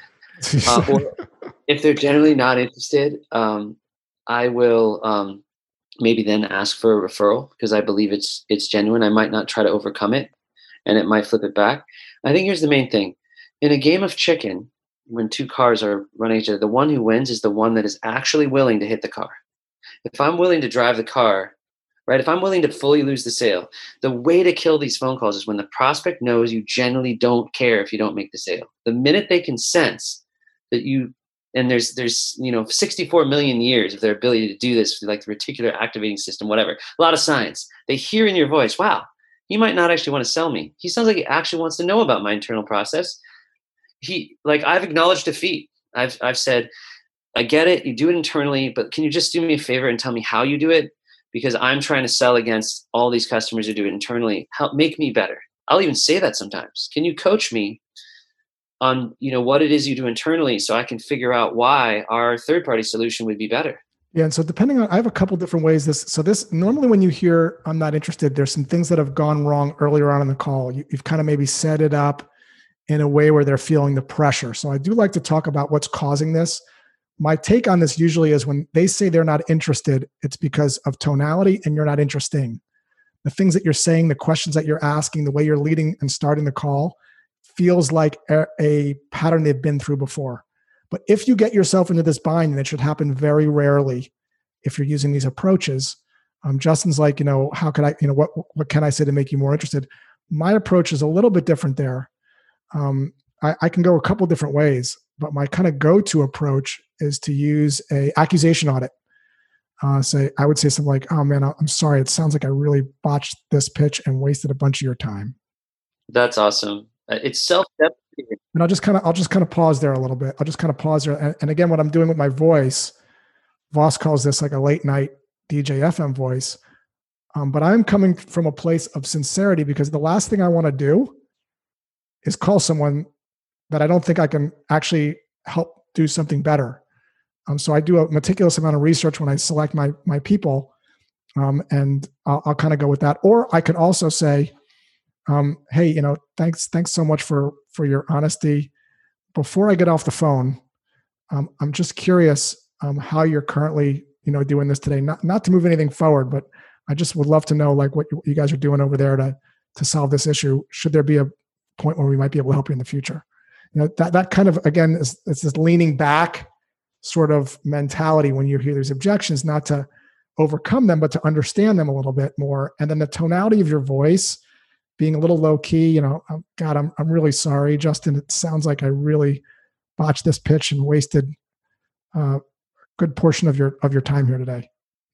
Uh, or if they're generally not interested, um, I will um, maybe then ask for a referral because I believe it's it's genuine. I might not try to overcome it, and it might flip it back. I think here's the main thing: in a game of chicken, when two cars are running each other, the one who wins is the one that is actually willing to hit the car. If I'm willing to drive the car, right? If I'm willing to fully lose the sale, the way to kill these phone calls is when the prospect knows you generally don't care if you don't make the sale. The minute they can sense that you, and there's there's you know sixty-four million years of their ability to do this, like the reticular activating system, whatever. A lot of science. They hear in your voice, wow, he might not actually want to sell me. He sounds like he actually wants to know about my internal process. He like I've acknowledged defeat. I've I've said, I get it, you do it internally, but can you just do me a favor and tell me how you do it? Because I'm trying to sell against all these customers who do it internally. Help make me better. I'll even say that sometimes. Can you coach me on, you know, what it is you do internally so I can figure out why our third party solution would be better? Yeah. And so depending on, I have a couple different ways this, so this normally when you hear, I'm not interested, there's some things that have gone wrong earlier on in the call. You, you've kind of maybe set it up in a way where they're feeling the pressure. So I do like to talk about what's causing this. My take on this usually is when they say they're not interested, it's because of tonality and you're not interesting. The things that you're saying, the questions that you're asking, the way you're leading and starting the call feels like a, a pattern they've been through before. But if you get yourself into this bind, and it should happen very rarely if you're using these approaches, um, Justin's like, you know, how could I, you know, what, what can I say to make you more interested? My approach is a little bit different there. Um, I, I can go a couple different ways, but my kind of go-to approach is to use a accusation audit. Uh, say, I would say something like, "Oh man, I'm sorry. It sounds like I really botched this pitch and wasted a bunch of your time." That's awesome. Uh, It's self-deprecating. And I'll just kind of, I'll just kind of pause there a little bit. I'll just kind of pause there. And, and again, what I'm doing with my voice, Voss calls this like a late night D J F M voice. Um, but I'm coming from a place of sincerity because the last thing I want to do is call someone that I don't think I can actually help do something better. Um, so I do a meticulous amount of research when I select my my people, um, and I'll, I'll kind of go with that. Or I could also say, um, "Hey, you know, thanks thanks so much for for your honesty. Before I get off the phone, um, I'm just curious um, how you're currently, you know, doing this today. Not not to move anything forward, but I just would love to know like what you, you guys are doing over there to to solve this issue. Should there be a point where we might be able to help you in the future?" You know, that that kind of again is it's this leaning back sort of mentality when you hear these objections, not to overcome them, but to understand them a little bit more. And then the tonality of your voice being a little low key, you know, oh, God, I'm I'm really sorry, Justin. It sounds like I really botched this pitch and wasted uh, a good portion of your of your time here today.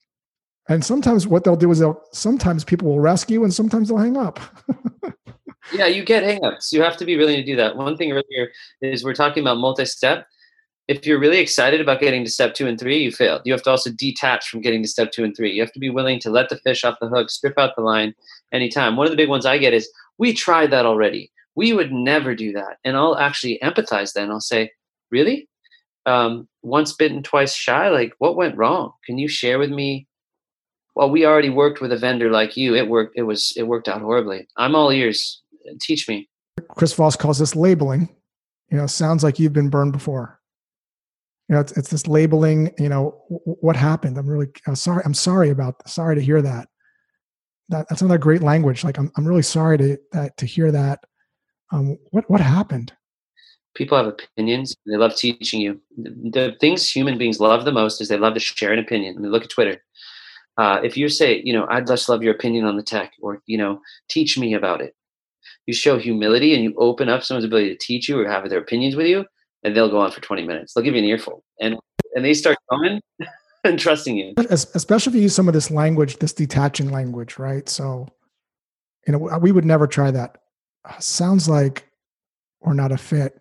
And sometimes what they'll do is they'll sometimes people will rescue and sometimes they'll hang up. Yeah, you get hangups. You have to be willing to do that. One thing earlier is we're talking about multi-step. If you're really excited about getting to step two and three, you failed. You have to also detach from getting to step two and three. You have to be willing to let the fish off the hook, strip out the line anytime. One of the big ones I get is, we tried that already. We would never do that. And I'll actually empathize then. I'll say, really? Um, once bitten, twice shy? Like, what went wrong? Can you share with me? Well, we already worked with a vendor like you. It worked. It was, it worked out horribly. I'm all ears. Teach me. Chris Voss calls this labeling. You know, sounds like you've been burned before. You know, it's, it's this labeling, you know, w- what happened? I'm really I'm sorry. I'm sorry about, sorry to hear that. That that's another great language. Like, I'm, I'm really sorry to, that, to hear that. Um, what, what happened? People have opinions. They love teaching you. The, the things human beings love the most is they love to share an opinion. I mean, look at Twitter. Uh, if you say, you know, I'd just love your opinion on the tech, or, you know, teach me about it. You show humility and you open up someone's ability to teach you or have their opinions with you, and they'll go on for twenty minutes. They'll give you an earful, and and they start going and trusting you. Especially if you use some of this language, this detaching language, right? So, you know, we would never try that. Sounds like we're not a fit.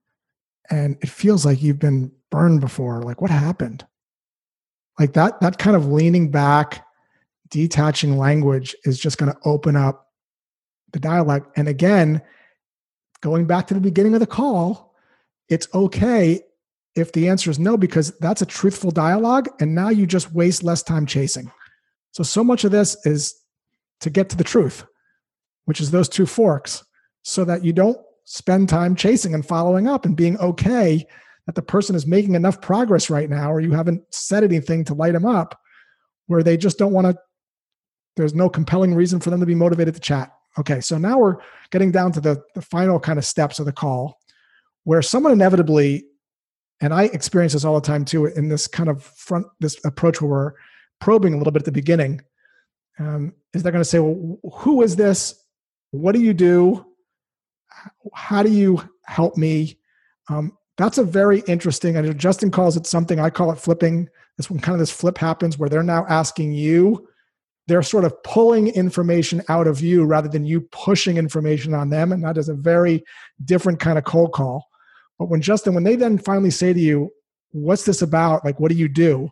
And it feels like you've been burned before. Like, what happened? Like that, that kind of leaning back, detaching language is just going to open up the dialogue. And again, going back to the beginning of the call, it's okay if the answer is no, because that's a truthful dialogue. And now you just waste less time chasing. So, so much of this is to get to the truth, which is those two forks, so that you don't spend time chasing and following up and being okay that the person is making enough progress right now, or you haven't said anything to light them up, where they just don't want to, there's no compelling reason for them to be motivated to chat. Okay, so now we're getting down to the, the final kind of steps of the call, where someone inevitably, and I experience this all the time too, in this kind of front, this approach where we're probing a little bit at the beginning, um, is they're going to say, well, who is this? What do you do? How do you help me? Um, that's a very interesting, and Justin calls it something, I call it flipping. This one, kind of this flip happens where they're now asking you, they're sort of pulling information out of you rather than you pushing information on them. And that is a very different kind of cold call. But when Justin, when they then finally say to you, what's this about? Like, what do you do?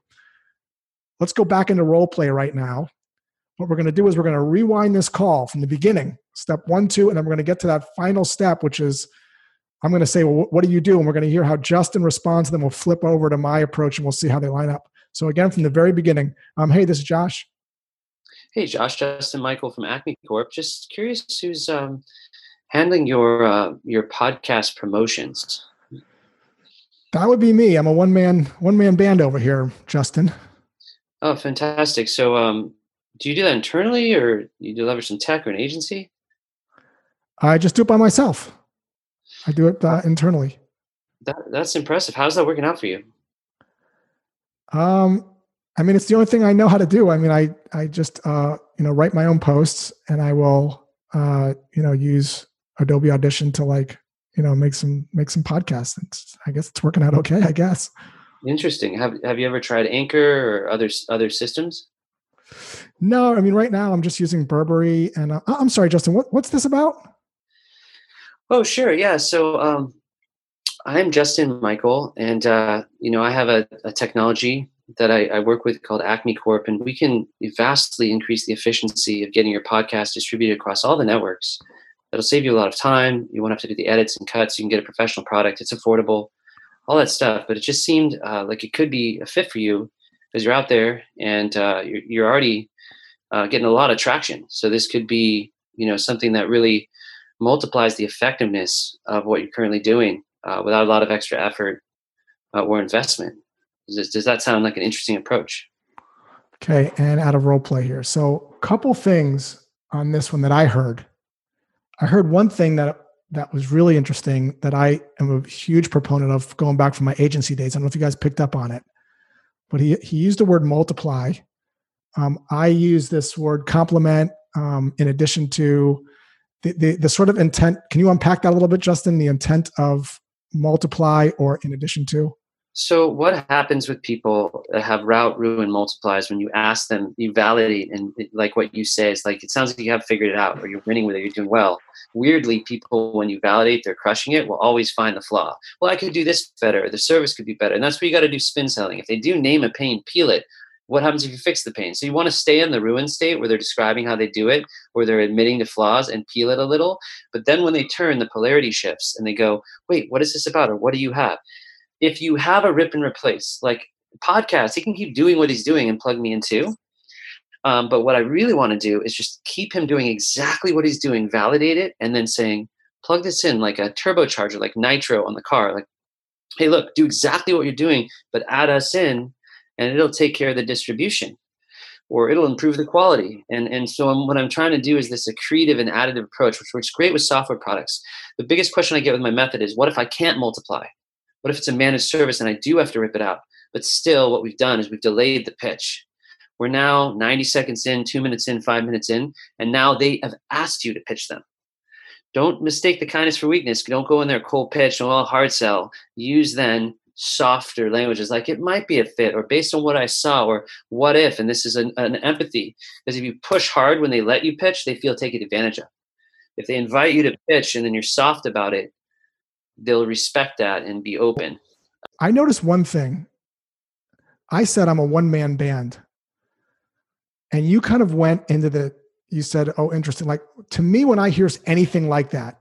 Let's go back into role play right now. What we're going to do is we're going to rewind this call from the beginning, step one, two, and then we're going to get to that final step, which is, I'm going to say, well, what do you do? And we're going to hear how Justin responds. Then we'll flip over to my approach and we'll see how they line up. So again, from the very beginning, um, hey, this is Josh. Hey, Josh, Justin Michael from Acme Corp. Just curious who's um, handling your uh, your podcast promotions. That would be me. I'm a one man one man band over here, Justin. Oh, fantastic! So, um, do you do that internally, or you do leverage some tech or an agency? I just do it by myself. I do it uh, internally. That that's impressive. How's that working out for you? Um, I mean, it's the only thing I know how to do. I mean, I I just uh, you know, write my own posts, and I will uh, you know, use Adobe Audition to, like, you know, make some make some podcasts. It's, I guess it's working out okay, I guess. Interesting. Have Have you ever tried Anchor or other other systems? No, I mean, right now I'm just using Burberry. And uh, I'm sorry, Justin. What what's this about? Oh, sure. Yeah. So um, I'm Justin Michael, and uh, you know, I have a, a technology that I, I work with called Acme Corp, and we can vastly increase the efficiency of getting your podcast distributed across all the networks. That'll save you a lot of time. You won't have to do the edits and cuts. You can get a professional product. It's affordable, all that stuff. But it just seemed uh, like it could be a fit for you because you're out there and uh, you're, you're already uh, getting a lot of traction. So this could be, you know, something that really multiplies the effectiveness of what you're currently doing uh, without a lot of extra effort uh, or investment. Does, this, does that sound like an interesting approach? Okay, and out of role play here. So a couple things on this one that I heard. I heard one thing that that was really interesting that I am a huge proponent of, going back from my agency days. I don't know if you guys picked up on it, but he he used the word multiply. Um, I use this word complement um, in addition to the, the the sort of intent. Can you unpack that a little bit, Justin? The intent of multiply or in addition to? So what happens with people that have route, ruin, multiplies when you ask them, you validate, and it, like what you say is like, it sounds like you have figured it out, or you're winning with it, you're doing well. Weirdly, people, when you validate they're crushing it, will always find the flaw. Well, I could do this better. The service could be better. And that's where you got to do spin selling. If they do name a pain, peel it. What happens if you fix the pain? So you want to stay in the ruin state where they're describing how they do it, where they're admitting to flaws, and peel it a little. But then when they turn, the polarity shifts and they go, wait, what is this about? Or what do you have? If you have a rip and replace, like podcast, he can keep doing what he's doing and plug me in too. Um, but what I really want to do is just keep him doing exactly what he's doing, validate it, and then saying, plug this in like a turbocharger, like nitro on the car. Like, hey, look, do exactly what you're doing, but add us in and it'll take care of the distribution, or it'll improve the quality. And, and so I'm, what I'm trying to do is this accretive and additive approach, which works great with software products. The biggest question I get with my method is, what if I can't multiply? What if it's a managed service and I do have to rip it out? But still, what we've done is we've delayed the pitch. We're now ninety seconds in, two minutes in, five minutes in, and now they have asked you to pitch them. Don't mistake the kindness for weakness. Don't go in there cold pitch, don't hard sell. Use then softer languages like it might be a fit, or based on what I saw, or what if, and this is an, an empathy. Because if you push hard when they let you pitch, they feel taken advantage of. If they invite you to pitch and then you're soft about it, they'll respect that and be open. I noticed one thing. I said I'm a one-man band. And you kind of went into the, you said, oh, interesting. Like, to me, when I hear anything like that,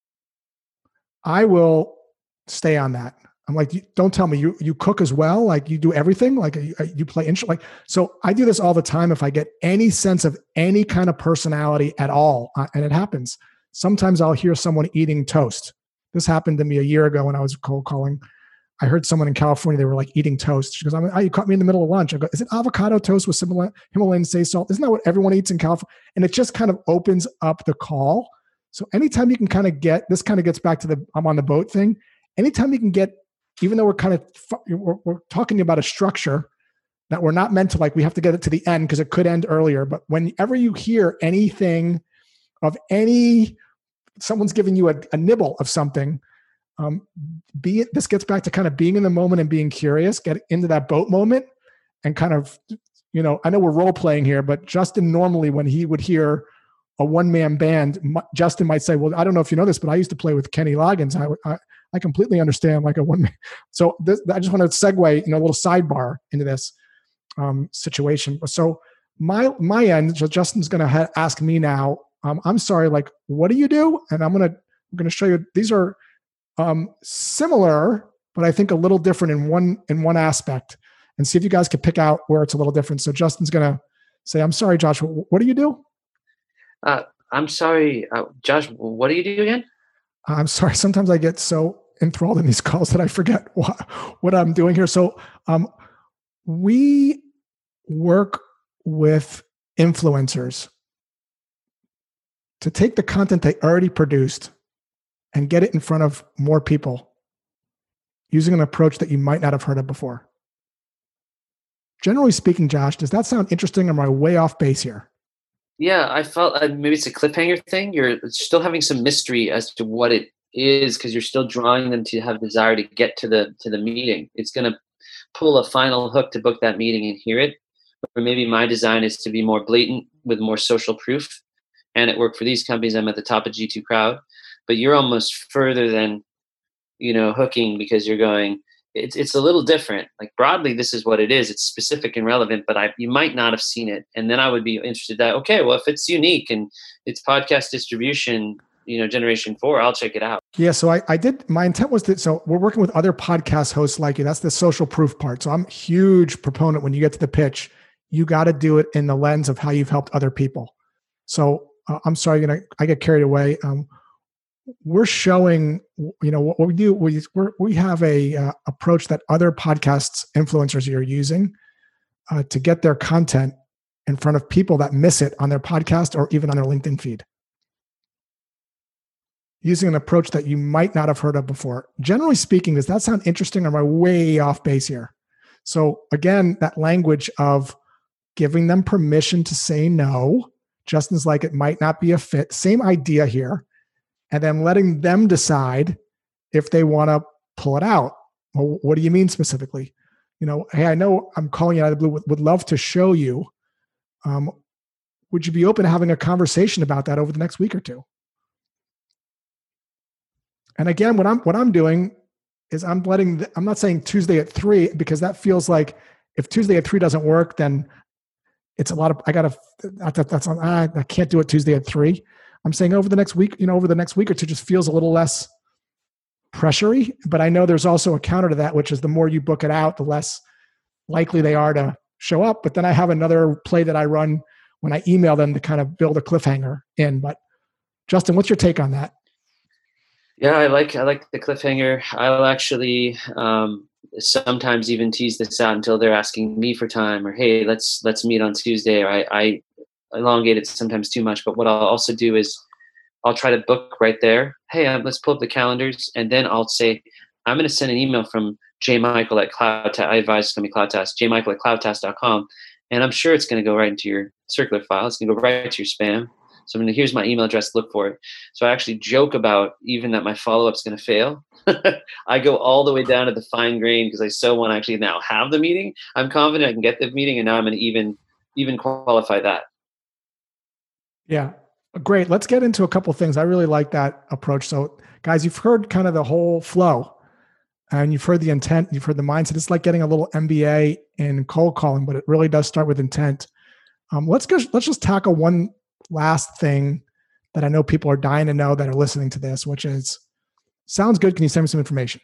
I will stay on that. I'm like, don't tell me you you cook as well. Like, you do everything. Like, you, you play instrument. Like, so I do this all the time. If I get any sense of any kind of personality at all, uh, and it happens. Sometimes I'll hear someone eating toast. This happened to me a year ago when I was cold calling. I heard someone in California, they were like eating toast. She goes, oh, you caught me in the middle of lunch. I go, is it avocado toast with Himalayan sea salt? Isn't that what everyone eats in California? And it just kind of opens up the call. So anytime you can kind of get, this kind of gets back to the I'm on the boat thing. Anytime you can get, even though we're kind of, we're, we're talking about a structure that we're not meant to, like, we have to get it to the end because it could end earlier. But whenever you hear anything of any, someone's giving you a, a nibble of something, um, be it, this gets back to kind of being in the moment and being curious, get into that boat moment and kind of, you know, I know we're role playing here, but Justin normally, when he would hear a one man band, Justin might say, well, I don't know if you know this, but I used to play with Kenny Loggins. I, I, I completely understand like a one man. So this, I just want to segue, you know, a little sidebar into this um, situation. So my, my end, so Justin's going to ha- ask me now, um, I'm sorry, like, what do you do? And I'm going to, I'm going to show you, these are um, similar, but I think a little different in one, in one aspect, and see if you guys can pick out where it's a little different. So Justin's going to say, I'm sorry, Josh, what do you do? Uh, I'm sorry, uh, Josh, what do you do again? I'm sorry. Sometimes I get so enthralled in these calls that I forget what, what I'm doing here. So um, we work with influencers to take the content they already produced and get it in front of more people using an approach that you might not have heard of before. Generally speaking, Josh, does that sound interesting, or am I way off base here? Yeah, I felt uh, maybe it's a cliffhanger thing. You're still having some mystery as to what it is, because you're still drawing them to have desire to get to the to the meeting. It's going to pull a final hook to book that meeting and hear it. Or maybe my design is to be more blatant with more social proof, and it worked for these companies. I'm at the top of G two Crowd, but you're almost further than, you know, hooking, because you're going, it's it's a little different. Like, broadly, this is what it is. It's specific and relevant, but I you might not have seen it. And then I would be interested that, okay, well, if it's unique and it's podcast distribution, you know, generation four, I'll check it out. Yeah. So I, I did, my intent was that, so we're working with other podcast hosts like you. That's the social proof part. So I'm a huge proponent when you get to the pitch, you got to do it in the lens of how you've helped other people. So uh, I'm sorry, you know, I get carried away. Um, we're showing, you know, what we do, we we're, we have a uh, approach that other podcasts influencers are using uh, to get their content in front of people that miss it on their podcast or even on their LinkedIn feed, using an approach that you might not have heard of before. Generally speaking, does that sound interesting, or am I way off base here? So again, that language of giving them permission to say no. Justin's like, it might not be a fit. Same idea here. And then letting them decide if they want to pull it out. Well, what do you mean specifically? You know, hey, I know I'm calling you out of the blue, would, would love to show you. Um, would you be open to having a conversation about that over the next week or two? And again, what I'm what I'm doing is I'm letting, the, I'm not saying Tuesday at three, because that feels like if Tuesday at three doesn't work, then it's a lot of, I got to, that, that's, I, I can't do it Tuesday at three. I'm saying over the next week, you know, over the next week or two, just feels a little less pressury. But I know there's also a counter to that, which is the more you book it out, the less likely they are to show up. But then I have another play that I run when I email them to kind of build a cliffhanger in. But Justin, what's your take on that? Yeah, I like I like the cliffhanger. I'll actually um, sometimes even tease this out until they're asking me for time, or hey, let's let's meet on Tuesday. Or I, I elongate it sometimes too much. But what I'll also do is I'll try to book right there. Hey, um, let's pull up the calendars, and then I'll say I'm going to send an email from J Michael at Cloud. I advise it's going to be Cloudtask. J Michael at Cloudtask dot com, and I'm sure it's going to go right into your circular file. It's going to go right to your spam. So I'm going to, here's my email address, look for it. So I actually joke about even that my follow-up is going to fail. I go all the way down to the fine grain because I so want to actually now have the meeting. I'm confident I can get the meeting, and now I'm going to even, even qualify that. Yeah, great. Let's get into a couple of things. I really like that approach. So guys, you've heard kind of the whole flow, and you've heard the intent, you've heard the mindset. It's like getting a little M B A in cold calling, but it really does start with intent. Um, let's go, let's just tackle one last thing that I know people are dying to know that are listening to this, which is, sounds good. Can you send me some information?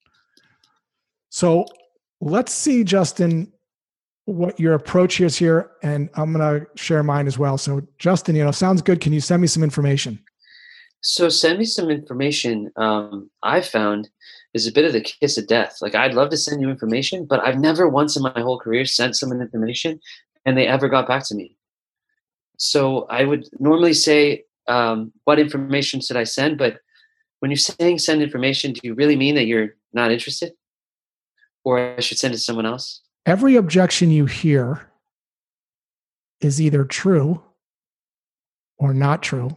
So let's see, Justin, what your approach is here. And I'm going to share mine as well. So Justin, you know, sounds good. Can you send me some information? So send me some information. Um, I found is a bit of the kiss of death. Like, I'd love to send you information, but I've never once in my whole career sent someone information and they ever got back to me. So I would normally say, um, what information should I send? But when you're saying send information, do you really mean that you're not interested? Or I should send it to someone else? Every objection you hear is either true or not true.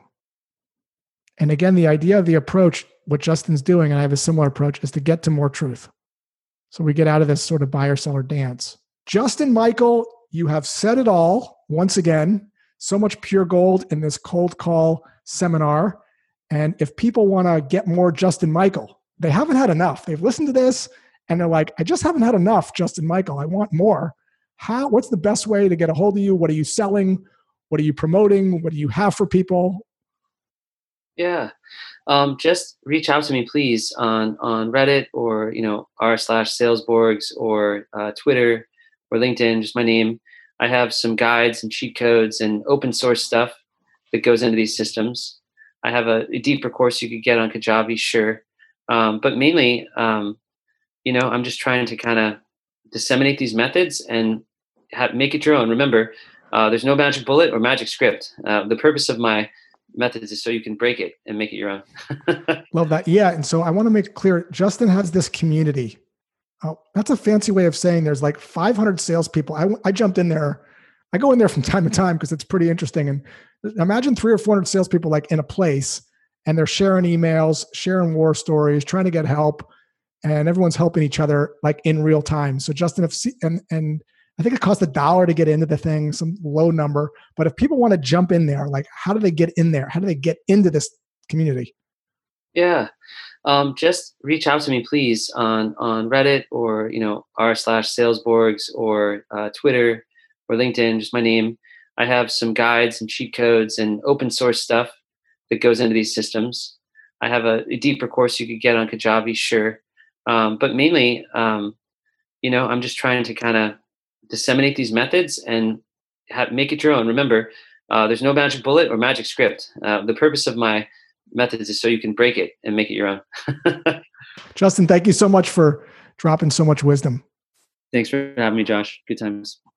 And again, the idea of the approach, what Justin's doing, and I have a similar approach, is to get to more truth. So we get out of this sort of buyer seller dance. Justin Michael, you have said it all once again. So much pure gold in this cold call seminar. And if people want to get more Justin Michael, they haven't had enough. They've listened to this and they're like, I just haven't had enough, Justin Michael. I want more. How? What's the best way to get a hold of you? What are you selling? What are you promoting? What do you have for people? Yeah. Um, just reach out to me, please, on, on Reddit or, you know, r slash salesborgs or uh, Twitter or LinkedIn, just my name. I have some guides and cheat codes and open source stuff that goes into these systems. I have a, a deeper course you could get on Kajabi, sure. Um, but mainly, um, you know, I'm just trying to kind of disseminate these methods and have, make it your own. Remember, uh, there's no magic bullet or magic script. Uh, the purpose of my methods is so you can break it and make it your own. Love that. Yeah. And so I want to make it clear, Justin has this community. Oh, that's a fancy way of saying there's like five hundred salespeople. I, I jumped in there. I go in there from time to time because it's pretty interesting. And imagine three or four hundred salespeople like in a place, and they're sharing emails, sharing war stories, trying to get help, and everyone's helping each other like in real time. So Justin, if and and I think it costs a dollar to get into the thing, some low number. But if people want to jump in there, like how do they get in there? How do they get into this community? Yeah. Um, just reach out to me, please, on, on Reddit or, you know, r slash salesborgs or uh, Twitter or LinkedIn, just my name. I have some guides and cheat codes and open source stuff that goes into these systems. I have a, a deeper course you could get on Kajabi, sure. Um, but mainly, um, you know, I'm just trying to kind of disseminate these methods and have, make it your own. Remember, uh, there's no magic bullet or magic script. Uh, the purpose of my methods is so you can break it and make it your own. Justin, thank you so much for dropping so much wisdom. Thanks for having me, Josh. Good times.